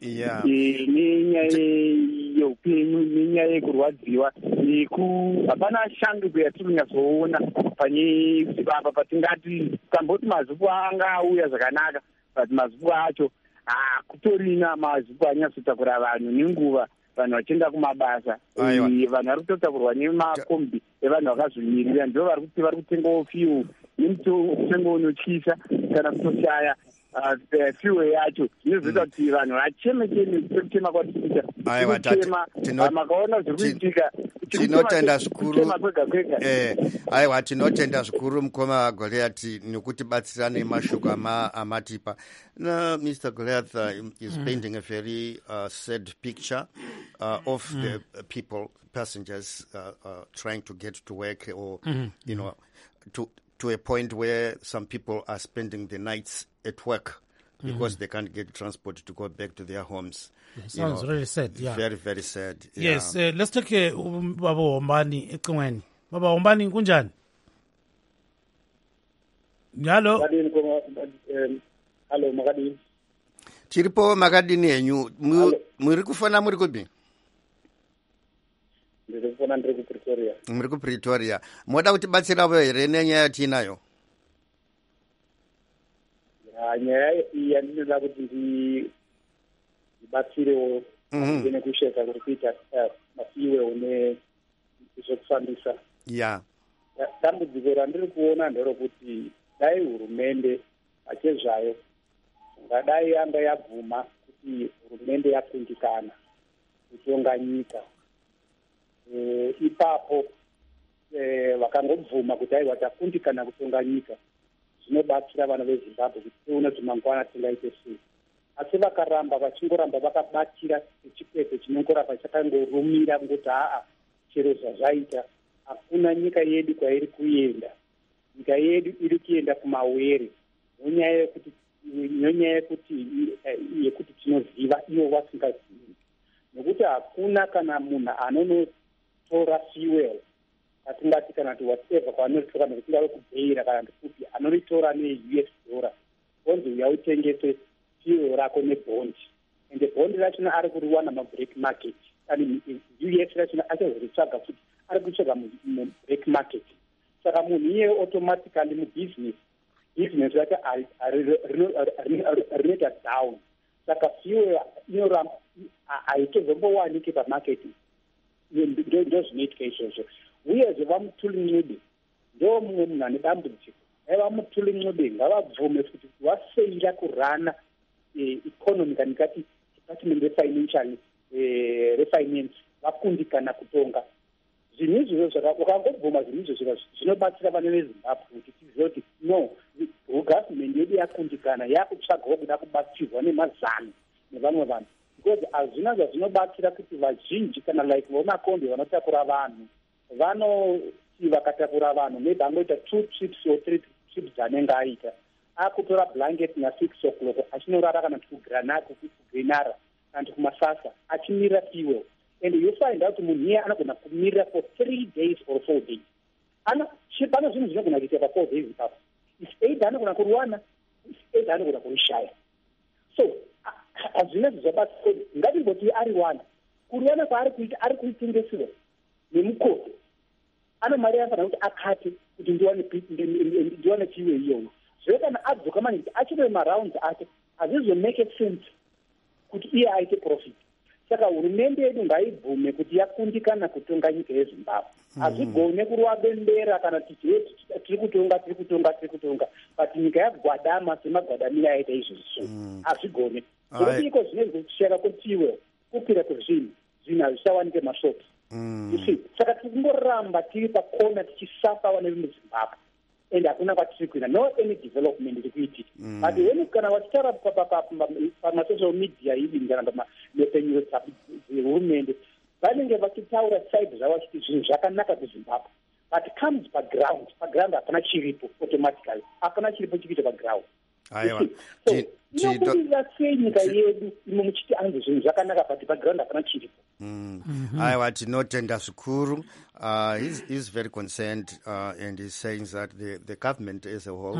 nenyaya yeupenyu, nenyaya yekurwadziwa, hapana shanduko yatiri kunyatsoona apa patingati tamboti mazupu anga auya zvakanaka, but mazupu acho kutorina mazupu anyatsotakura vanhu nenguva. Vanhu vachienda kumabasa, vanhu vari kutotakurwa nemakombi evanhu vakazvimirira, ndo vari kutengawo fuel nemutengo unotyisa kana kutoshaya fuel yacho. Zvinozoita kuti vanhu vacheme sekutema kwatikuita makaona zviri kuitika. Tinotenda zvikuru. Aiwa, tinotenda zvikuru mukoma Goliath nekutibatsira nemashoko amatipa. Mr. Goliath is painting a very sad picture of the passengers trying to get to work, or you know, to a point where some people are spending the nights at work because they can't get transport to go back to their homes. Sounds really sad. Yeah, very, very sad. Yes, let's take Baba Wombani ecingweni. Baba Wombani kunjani? Hello. Hello, Makadini. Chiripo Makadini yenyu. Muri kufana muri kupi? Ndiri kufana ndiri ku Pretoria. Muri ku Pretoria. Moda kutibatsira here nenyaya yatinayo? nyaya iyi yandinoda kuti ndibatsirewo nekusheka kuri kuita mafiwewo nezvekufambisa. Dambudziko randiri kuona nderokuti dai hurumende pachezvayo ngadai yanga yabvuma kuti hurumende yakundikana kutonga nyika, ipapo vakangobvuma kuti aiwa takundikana kutonga nyika, zvinobatsira vana vezimbabwe kuti tione kuti mangwana tingaite sei. Asi vakaramba vachingoramba vakabatira chikwepe chinongoramba chakangorumira ngoti chero zvazvaita hakuna nyika yedu kwairi kuenda. Nyika yedu iri kuenda kumawere nonyaya yekuti tinoziva ivo vasingazivi, nekuti hakuna kana munhu anonotora fuel atingati kana kuti whatever kwaanoritora nekuti ngave kubheira kana ndikupi anoritora ne-US dollar onzi uya utengese fuel rako nebhondi, ende bhondi rachona ari kuriwana mabreak market, ani US rachona achazoritsvaga futi ari kutsvaga mubreak market. Saka munhu iye automatically mubusiness rake rinoita down. Saka fuel inoramba haitozombowanike pamarket. Ndozvinoitika izvozvo. Uyezve vamuTulinxube ndo mumwe munhu ane dambudziko. VamuTulinxube ngavabvume kuti wafeira kurana economy kana kati department refinance vakundikana kutonga. Zvinhu izvozvo ukangobvuma zvinhu izvozvo zvinobatsira vana veZimbabwe kuti tizive kuti no, government yedu yakundikana yakutsvagawo kuda kubatsirwa nemazano nevamwe vanhu, because hazvina zvazvinobatsira kuti vazhinji kana like vomakombi vanotakura vanhu vanoti vakatakura vanhu maybe angoita 2 trips or 3 trips anenge aita akutora blanket na6 o'clock achinorara kana kugrenara kana kumasasa achimirira fuel, and you find out munhu iye anogona kumirira for 3 days or 4 days. Pane zvinhu zvinogona kuita pa 4 days ipapo, if 8 anogona kuriwana, if 8 anogona kurishaya. So hazvina zvizabatsira ngatimboti ari wana kuriwana kwaari kuita ari kuitengesera nemukoto ana mari yafanira kuti akate kuti ndiwane fuel iyoyo. Zveke kana adzoka maniti achine marounds ake hazvizomake sense kuti iye aite profit. Saka hurumende yedu ngaibvume kuti yakundikana kutonga nyika yeZimbabwe. Hazvigone kurwa bembera kana tiri kutonga but nyika yagwadama semagwadamira aita izvozvo. Hazvigone. Zviriko zvinenge kusheka kutiwe kupira kwezvinhu hazvichawanike mashopu. Saka tikungoramba tiri pakona tichisafa vana vemuZimbabwe ende hakuna kwatiri kuenda, no any development iri kuitika. But when kana vachitaura pamasocial media idi kana nepenyuro dzehurumende vanenge vachitaura side zvavo vachiti zvinhu zvakanaka kuZimbabwe, but comes paground hapana chiripo, automatically hapana chiripo chikuita paground. So inobudirira sei nyika yedu imo muchiti anzi zvinhu zvakanaka but paground hapana chiripo. Aiwa, tinotenda zvikuru. He's very concerned and he's saying that the government as a whole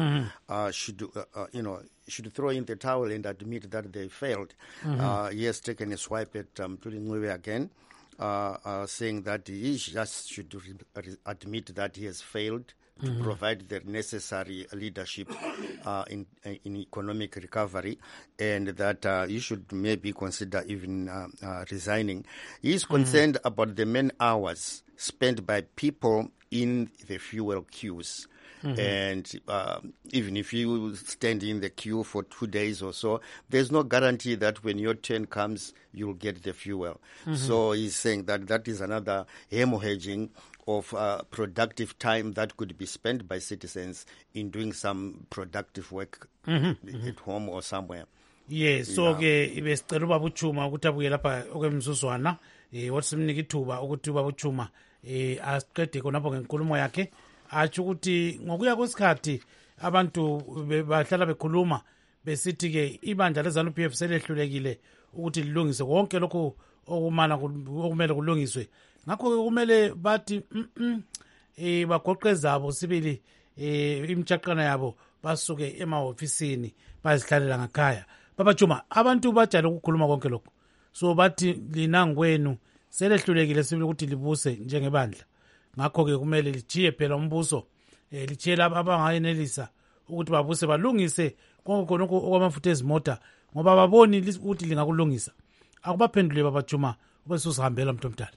should throw in the towel and admit that they failed. He has taken a swipe at Tulinxube again, saying that he just should admit that he has failed to provide the necessary leadership in economic recovery, and that he should maybe consider even resigning. He is concerned about the man hours spent by people in the fuel queues. And even if you stand in the queue for 2 days or so, there's no guarantee that when your turn comes, you'll get the fuel. So he's saying that is another hemorrhaging of productive time that could be spent by citizens in doing some productive work at home or somewhere. Yes, so ke besicela ubaba uChuma ukuthi abuye lapha okwemzuzwana wathi simnike ithuba ukuthi ubaba uChuma asiqede khonapho ngenkulumo yakhe, athi ukuthi ngokuya kwesikhathi abantu bahlala bekhuluma besithi ke ibandla leZANU-PF selehlulekile ukuthi lilungise konke lokho okumele kulungiswe. Ngakho ke kumele bathi bagoqe zabo sibili imtshaqana yabo basuke emahofisini bazihlalela ngakhaya. Baba Chuma, abantu bajale ukukhuluma konke lokho, so bathi lina ngwenu selehlulekile sibili ukuthi libuse njengebandla. Ngakho ke kumele lijiye phela umbuso, lijiye laba abangayenelisa ukuthi babuse balungise khonokho okwamafutha ezimota ngoba baboni ukuthi lingakulungisa. Akubaphendule Baba Juma bese usihambela umuntu omdala.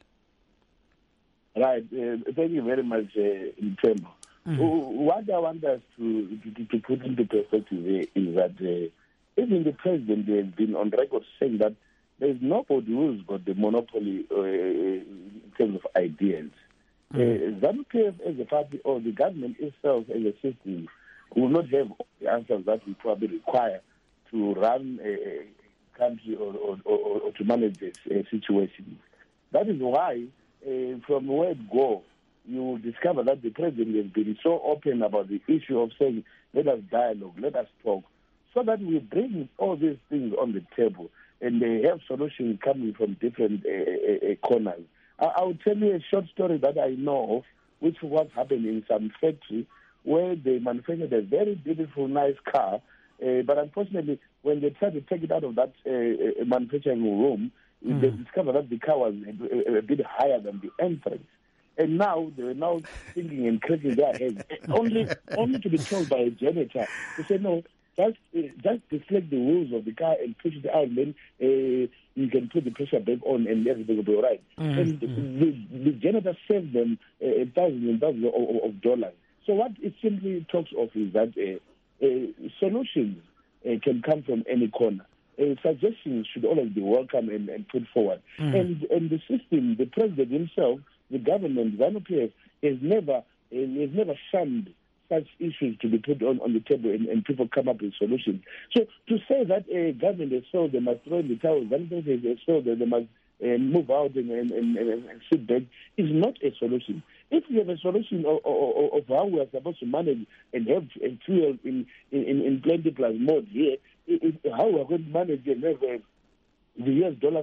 Right. Thank you very much, Mthembu. What I want us to put into perspective here is that even the president has been on record saying that there is nobody who's got the monopoly in terms of ideas. ZANU-PF as a party or the government itself as a system will not have all the answers that we probably require to run a country or to manage this situation. That is why, from where it goes, you will discover that the president has been so open about the issue of saying, let us dialogue, let us talk, so that we bring all these things on the table and they have solutions coming from different corners. I will tell you a short story that I know of, which was happening in some factory where they manufactured a very beautiful, nice car, but unfortunately, when they tried to take it out of that manufacturing room, they discovered that the car was a bit higher than the entrance. And now they were now thinking and cracking their heads, only to be told by a janitor to say, no, just deflect the wheels of the car and push it out, and then you can put the pressure back on and everything will be all right. And the janitor saved them thousands and thousands of dollars. So what it simply talks of is that solutions can come from any corner. Suggestions should always be welcome and put forward. And the system, the president himself, the government, ZANU-PF, has never shunned such issues to be put on the table and people come up with solutions. So to say that a government has failed, they must throw in the towel, ZANU-PF has failed, they must move out and sit back, is not a solution. If we have a solution of how we are supposed to manage and have fuel in plenty plus mode here, how we are going to manage and have the US dollars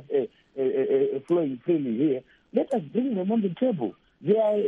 flowing freely here, let us bring them on the table. There are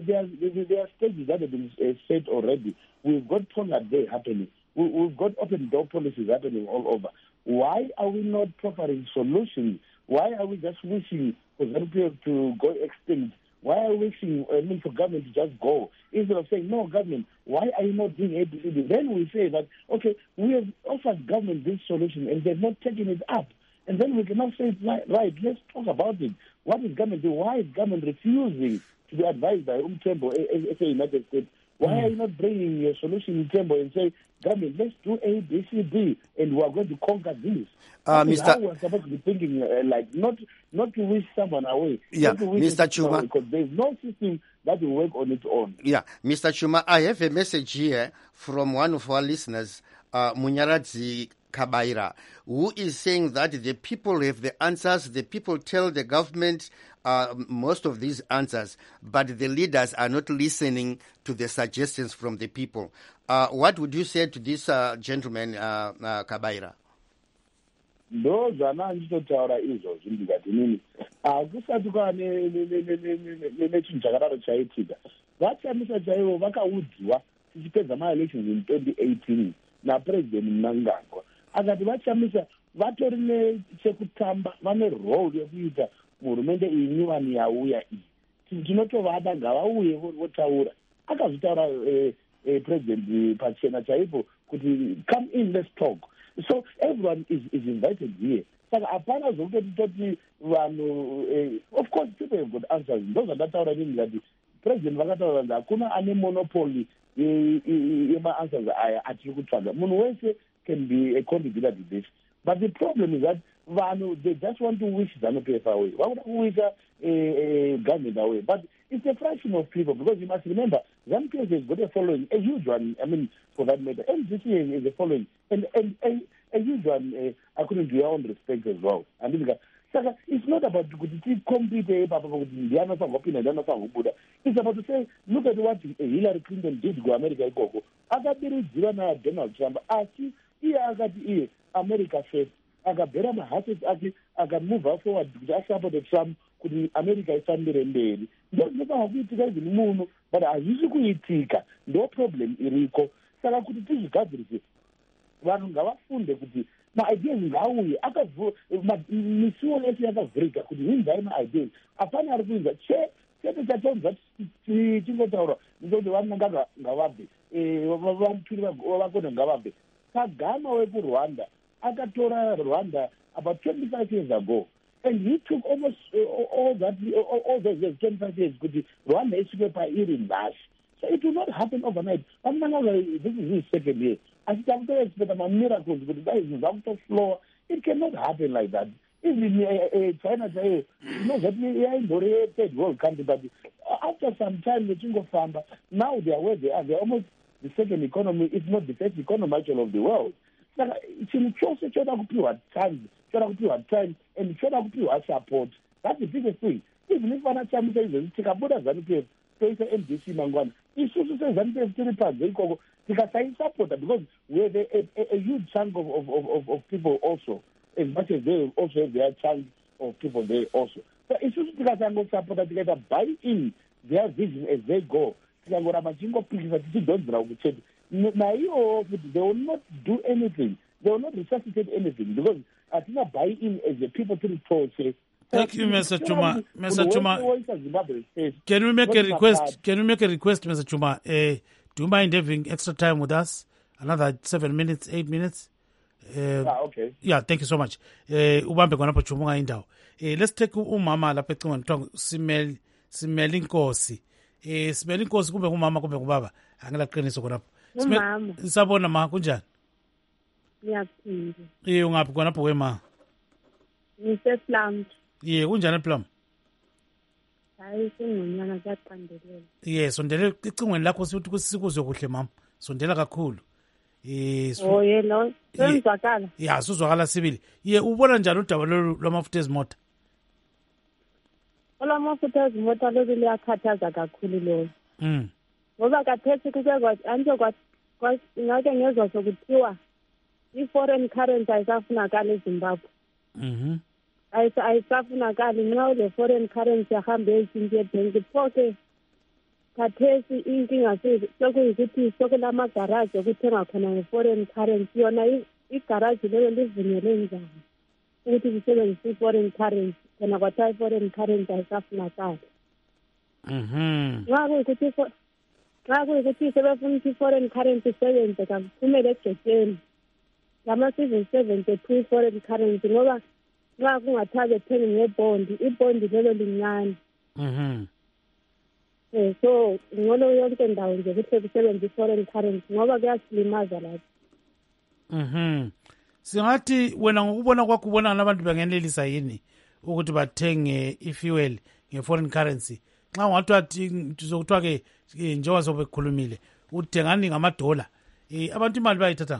stages that have been set already. We've got Tonga Day happening. We've got open door policies happening all over. Why are we not providing solutions? Why are we just wishing for ZANU-PF to go extinct? Why are we wishing for government to just go? Instead of saying, no, government, why are you not doing ABCD? Then we say that, okay, we have offered government this solution and they've not taken it up. And then we can now say, right, let's talk about it. What is government doing? Why is government refusing to be advised by Umthembu as a United States? Why are you not bringing your solution in Umthembu and say, government, let's do A, B, C, D, and we are going to conquer this? Mr. How we're supposed to be thinking, not to wish someone away. Yeah, Mr. Chuma. Because there's no system that will work on its own. Yeah, Mr. Chuma, I have a message here from one of our listeners, Munyaradzi Kabaira, who is saying that the people have the answers, the people tell the government most of these answers, but the leaders are not listening to the suggestions from the people. What would you say to this gentleman, Kabaira? Ndozana ndinotaura izvozvo ndikati nini hakusati kwane nechinhu chakadaro chaitika vachamisa chaivo vakaudzwa tichipedza maelections in 2018 napresident Mnangagwa akati vachamisa vatori nechekutamba vane role yekuita hurumende iyi nyuwani yauya iyi tinotovada ngavauye votaura akazvitaura president pachena chaipo kuti come in, let's talk. So everyone is invited here. Saka hapana zvokutoti toti vanhu of course people have got answers. Ndozvandataura nini ngati president vakataura kuti hakuna ane monopoly yema-answers aya atiri kutsvaga. Munhu wese can be a contributor to this. But the problem is that vanhu, they just want to wish ZANU-PF away. Vakuda kuwisha government away. But it's a fraction of people, because you must remember, ZANU-PF has got a following, a huge one, for that matter. MDC is a following, and a huge one, according to your own respect as well. So it's not about to compete, it's about to say, look at what Hillary Clinton did to America. Donald Trump, America first, akabhera mahaseti ake akamuvha forward kuti asapota Trump kuti America ifambire mberi. Ndozvinofana kuitika izvi muno, but hazvisi kuitika, ndo problem iriko. Saka kuti tizvigadzirise, vanhu ngavafunde kuti maideas ngauye, misuwo yese yakavhurika kuti hinzai maideas. Hapana ari kuinza chete chatonza tingotaura ndikuti vananga ngavabve, vamupiri vakona ngavabve. Kagame wekurwanda akatora Rwanda about 25 years ago, and he took almost all those years, 25 years, because Rwanda is super in Bash. So it will not happen overnight. This is his second year. I expect miracles, but that is out of floor. It cannot happen like that. Even China say, that we are in the third world country, but after some time, the Jingo Famba, now they are where they are. They're almost the second economy, if not the first economy actually of the world. It's in chose time, and support. That's the biggest thing. Even if one time says, take a Buddha Zanipif, take an MDC Mangwan, it's also says Zanipif Tilipan, take a sign supporter, because we have a huge chunk of people also, as much as they also have their chunk of people there also. So it's also because I'm going to support that together, buy in their vision as they go. They will not do anything. They will not resuscitate anything, because I think I buy in as the people to the process. Thank you, Mr. Chuma. Mr. Chuma, can we make a request? Can we make a request, Mr. Chuma? Do you mind having extra time with us? Another 7 minutes, 8 minutes? Okay. Yeah, thank you so much. Ubambe khonapho Chuma indawo. Let's take umama lapha ecingweni kuthiwa Simele Nkosi. Simele Nkosi kumbe umama kumbe ubaba. Angilaqiniso khonapho. Umama. Sabona ma kunjani? Ngiyaphila. Ungaphi khonapho wema? NgisePlum. Kunjani ePlum? Hayi singonyana kuyaqandelela. Sondela icingweni lakho sithi kusikuzwe kuhle mama. Sondela kakhulu. Yelo. Senzakala. Suzwakala sibili. Ubona njani udaba lwamafutha ezimota? Olamafutha ezimota loku liyakhathaza kakhulu lo. Ngoba kathesi ngake ngezwa sokuthiwa i-foreign currency ayisafunakali eZimbabwe. Ayisafunakali nxa ule foreign currency ahambe eyitshintshe ebhenki. Pho-ke kathesi inkinga sokuyikuthi sokulamagaraji okuthenga khona nge-foreign currency. Yona igaraji lelo livunyelwe njani ukuthi lisebenzise i-foreign currency, khona kwathiwa i-foreign currency ayisafunakali. Nxa kuyikuthi sebefuna ukuthi i-foreign currency isebenze kakuphumele egcekeni lama-civil servant ethu i-foreign currency, ngoba nxa kungathiwa bethenge ngebhondi, ibhondi lelo lincane. So ngcono yonke ndawo nje kuhle kusebenza i-foreign currency ngoba kuyasilimaza lapho. Singathi wena ngokubona kwakho ubona abantu bangenelisa yini ukuthi bathenge i-fuel nge-foreign currency? Nxa ungathiwa ke njengoba sobekhulumile uthengani ngamadola, abantu imali bayithathanga?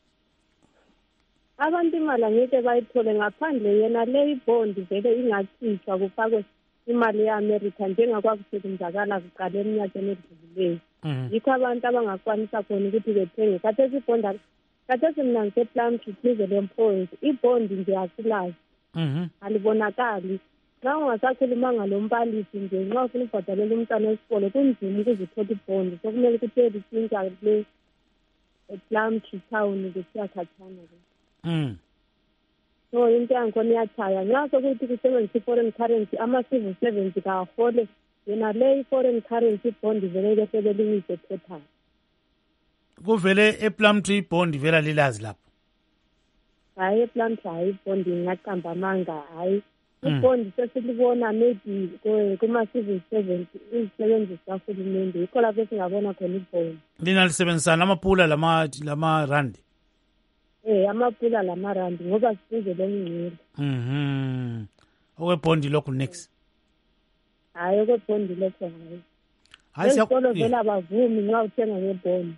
Abantu imali angeke bayithole ngaphandle yena le ibhondi vele ingakhishwa kufakwe imali ye-America njengakwakusebenzakala kuqala eminyakeni edlulileyo. Yikho abantu abangakwanisa khona ukuthi bethenge. Kathesi mina ngisePlum Tree Employees, ibhondi nje asilazi. Alibonakali. Nxa ungasakhulumanga lombalisi nje, nxa ufuna ukubhadalela umntwana wesikolo kunzima ukuze uthole ibhondi. Sokumele ukuthi lisintsha le ePlum Tree Town kusiya khatshana. So into yankhona iyatshaya. Nxa sokuthi kusebenzisa i-foreign currency, ama-civil servants kawahole yena le i-foreign currency ibhondi vele besebelingise total. Kuvele ePlum Tree ibhondi vela lilazi lapho? Hayi ePlum Tree hayi ibhondi ngaqamba amanga hayi. Ibhondi sesilibona maybe kuma-civil servants izisebenzi zikahulumende, yikho lapho esingabona khona ibhondi. Lina lisebenzisana amapula lamarandi? Amapula lamarandi ngoba size lomngcele. Okwebhondi lokhu next? Hayi okwebhondi lokhu hayi. Esikolo vela bavumi nxa uthenga ngebhondi.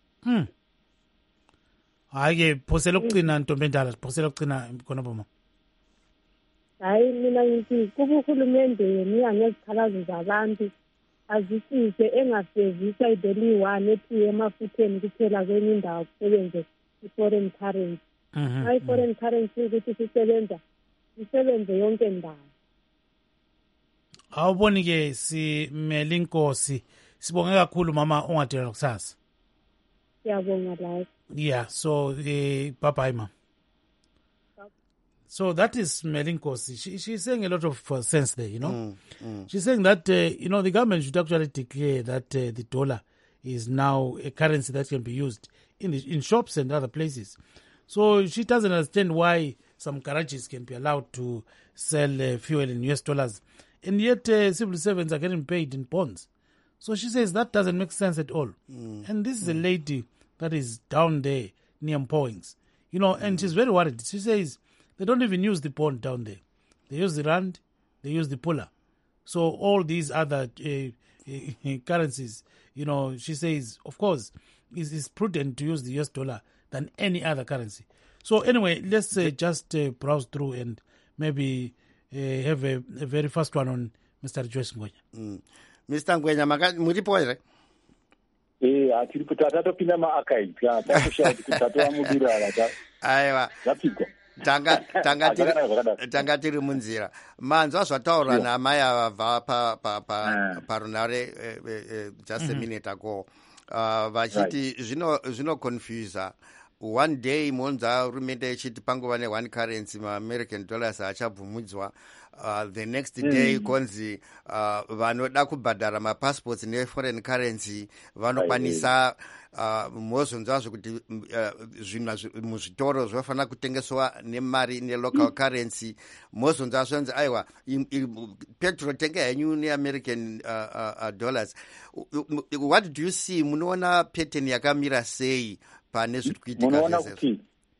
Hayi-ke phosela ukucina ntombi endala, phosela ukucina khonapho mama. Hayi mina ngithi kuba uhulumende yena ngezikhalazo zabantu azisise engafezisa ideli one ethi emafutheni kuphela kwenye indawo kusebenze i-foreign currency. I-foreign currency ukuthi sisebenze yonke ndawo. Awuboni-ke Simele Nkosi, sibonge kakhulu mama ungadela kusasa. Siyabonga lapho. Yeah, so bye-bye mama. So that is Simele Nkosi. She's saying a lot of sense there, you know. She's saying that, the government should actually declare that the dollar is now a currency that can be used in shops and other places. So she doesn't understand why some garages can be allowed to sell fuel in US dollars, and yet civil servants are getting paid in bonds. So she says that doesn't make sense at all. And this is a lady that is down there near Mpoings, and she's very worried. She says they don't even use the bond down there. They use the rand, they use the pula. So all these other currencies, she says, of course, it's prudent to use the US dollar than any other currency. So anyway, let's just browse through and maybe have a very first one on Mr. Joyce Ngwenya. Mr. Ngwenya, muripo here? Tiripo tatopinda maarchives takushauri kuti tatovamubirara aiwa zvapigwa tanga tiri munzira. Manzwa zvataura namai avabva parunare just a minute ago, vachiti zvinoconfusa. One day monza hurumende ichiti pangova ne1 currency maamerican dollars achabvumudzwa. The next day konzi vanoda kubhadhara mapassports neforeign currency vanokwanisa mozonzwazvo kuti zvinhu muzvitoro zvinofanira kutengeswa nemari nelocal currency. Mozonzwazvo nzi aiwa petrol tenga henyu neamerican dollars. What do you see? Munoona pattern yakamira sei pane zviri kuitika? Munoona kuti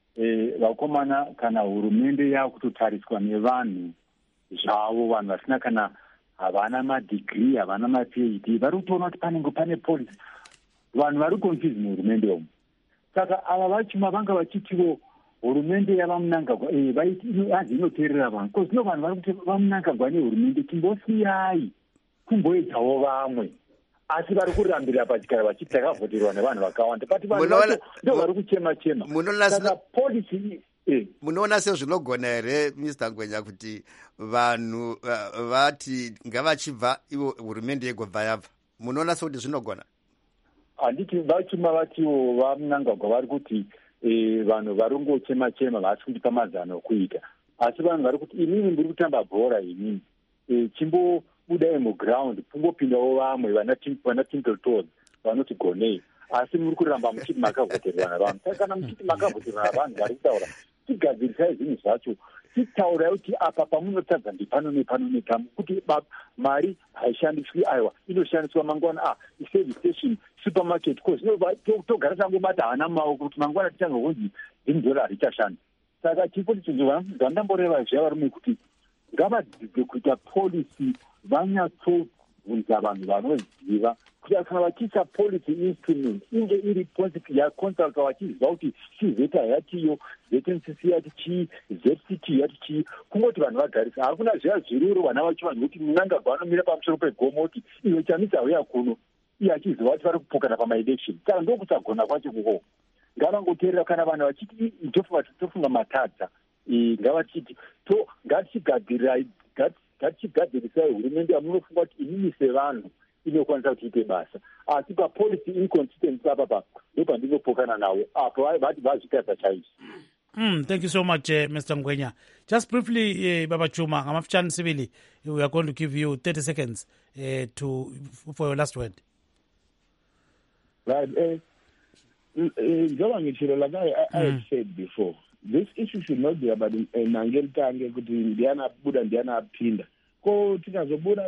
vakomana kana hurumende yakutotariswa nevanhu zvavo, vanhu vasina kana havana madegree havana maphd, vari kutoona kuti panenge pane policy, vanhu vari confused muhurumende umu. Saka ava vachima vanga vachitivo hurumende yavamunangagwa hanzi inoteerera vanhu, because zvino vanhu vari kuti vamunangagwa nehurumende timbosiyai kumboedzawo vamwe, asi vari kurambirira pachikara vachiti takavhoterwa nevanhu vakawanda, but vanhu ndo vari kuchema-chema. Saka policy munoona sezvinogona here Mr. Ngwenya kuti vanhu vati ngavachibva ivo hurumende yegobva yabva? Munoona sekuti zvinogona? Handiti vachima vatiwo vamunangagwa vari kuti vanhu vari kungochema-chema vasi kundipa mazano okuita, asi vanhu vari kuti inini ndiri kutamba bhora inini chimbobudai muground kungopindawo vamwe vana tinkle toes vanoti gonei, asi muri kuramba muchiti makavhoterwa navanhu. Saka kana muchiti makavhoterwa navanhu vari kutaura tigadzirisai zvinhu zvacho, titaurai kuti apa pamunotadza ndipano nepano nepano, kuti mari haishandiswi aiwa inoshandiswa mangwana service station supermarket, ko zvino togara tangobata hana maoko kuti mangwana tichanga kunzi $10 richashanda. Saka chipo zvandamboreva zviya varume kuti ngavadzidze kuita policy, vanyatsobvunza vanhu vanoziva kuti kana vachiisa policy instrument inge iri policy yaconsulta vachiziva kuti chizeta yatiyo, ZNCC yati chii, ZCT yati chii, kungoti vanhu vagarisa. Hakuna zviya zviruru vana vacho vanhu kuti munangagwa anomira pamusoro pegomo kuti iwe chamisa uya kuno, iye achiziva kuti vari kupokana pamaelection. Saka ndokusagona kwacho kuko. Ngavangoteerera kana vanhu vachiti tofunga matadza, ngavachiti ngatichigadzirisai hurumende yamunofunga kuti inini sevanhu inokwanisa kuti ite basa, asi papolicy inconsistency apapa ndopandinopokana nawo apo vati vazvitadza chaizvo. Thank you so much, Mr. Ngwenya. Just briefly, Baba Chuma, Amafchan Sibili, we are going to give you 30 seconds for your last word. Right. Like I said before, this issue should not be about Nangel Tange, Indiana, Buddha, Indiana, Pinda. Ko tikazobuda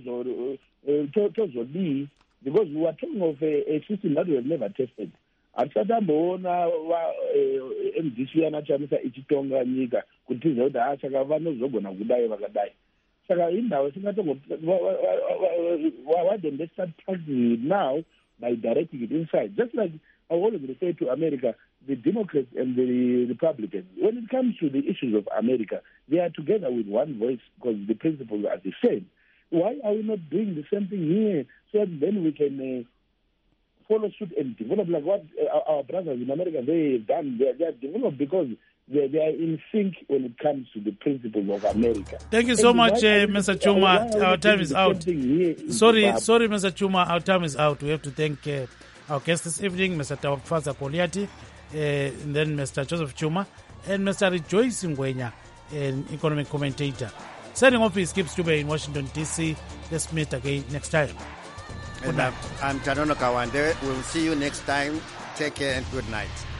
tozodii, because we are talking of a system that we have never tested. Atisatamboona MDC anachamisa ichitonga nyika kuti tizive kuti saka vanozogona kudai vakadai. Saka indawo singatongo why don't they start tackling it now by directing it inside? Just like I always refer to America, the Democrats and the Republicans. When it comes to the issues of America, they are together with one voice because the principles are the same. Why are we not doing the same thing here so that then we can follow suit and develop like what our brothers in America, they've done? They are developed because they are in sync when it comes to the principles of America. Thank you so much, Mr. Chuma. Our time is out. Sorry, Mr. Chuma, our time is out. We have to thank our guest this evening, Mr. Tawafaza Koliati, and then Mr. Joseph Chuma, and Mr. Joyce Ngwenya, an economic commentator. Signing off is Skip Stube in Washington, D.C. Let's meet again next time. Good night. I'm Tanono Kawande. We'll see you next time. Take care and good night.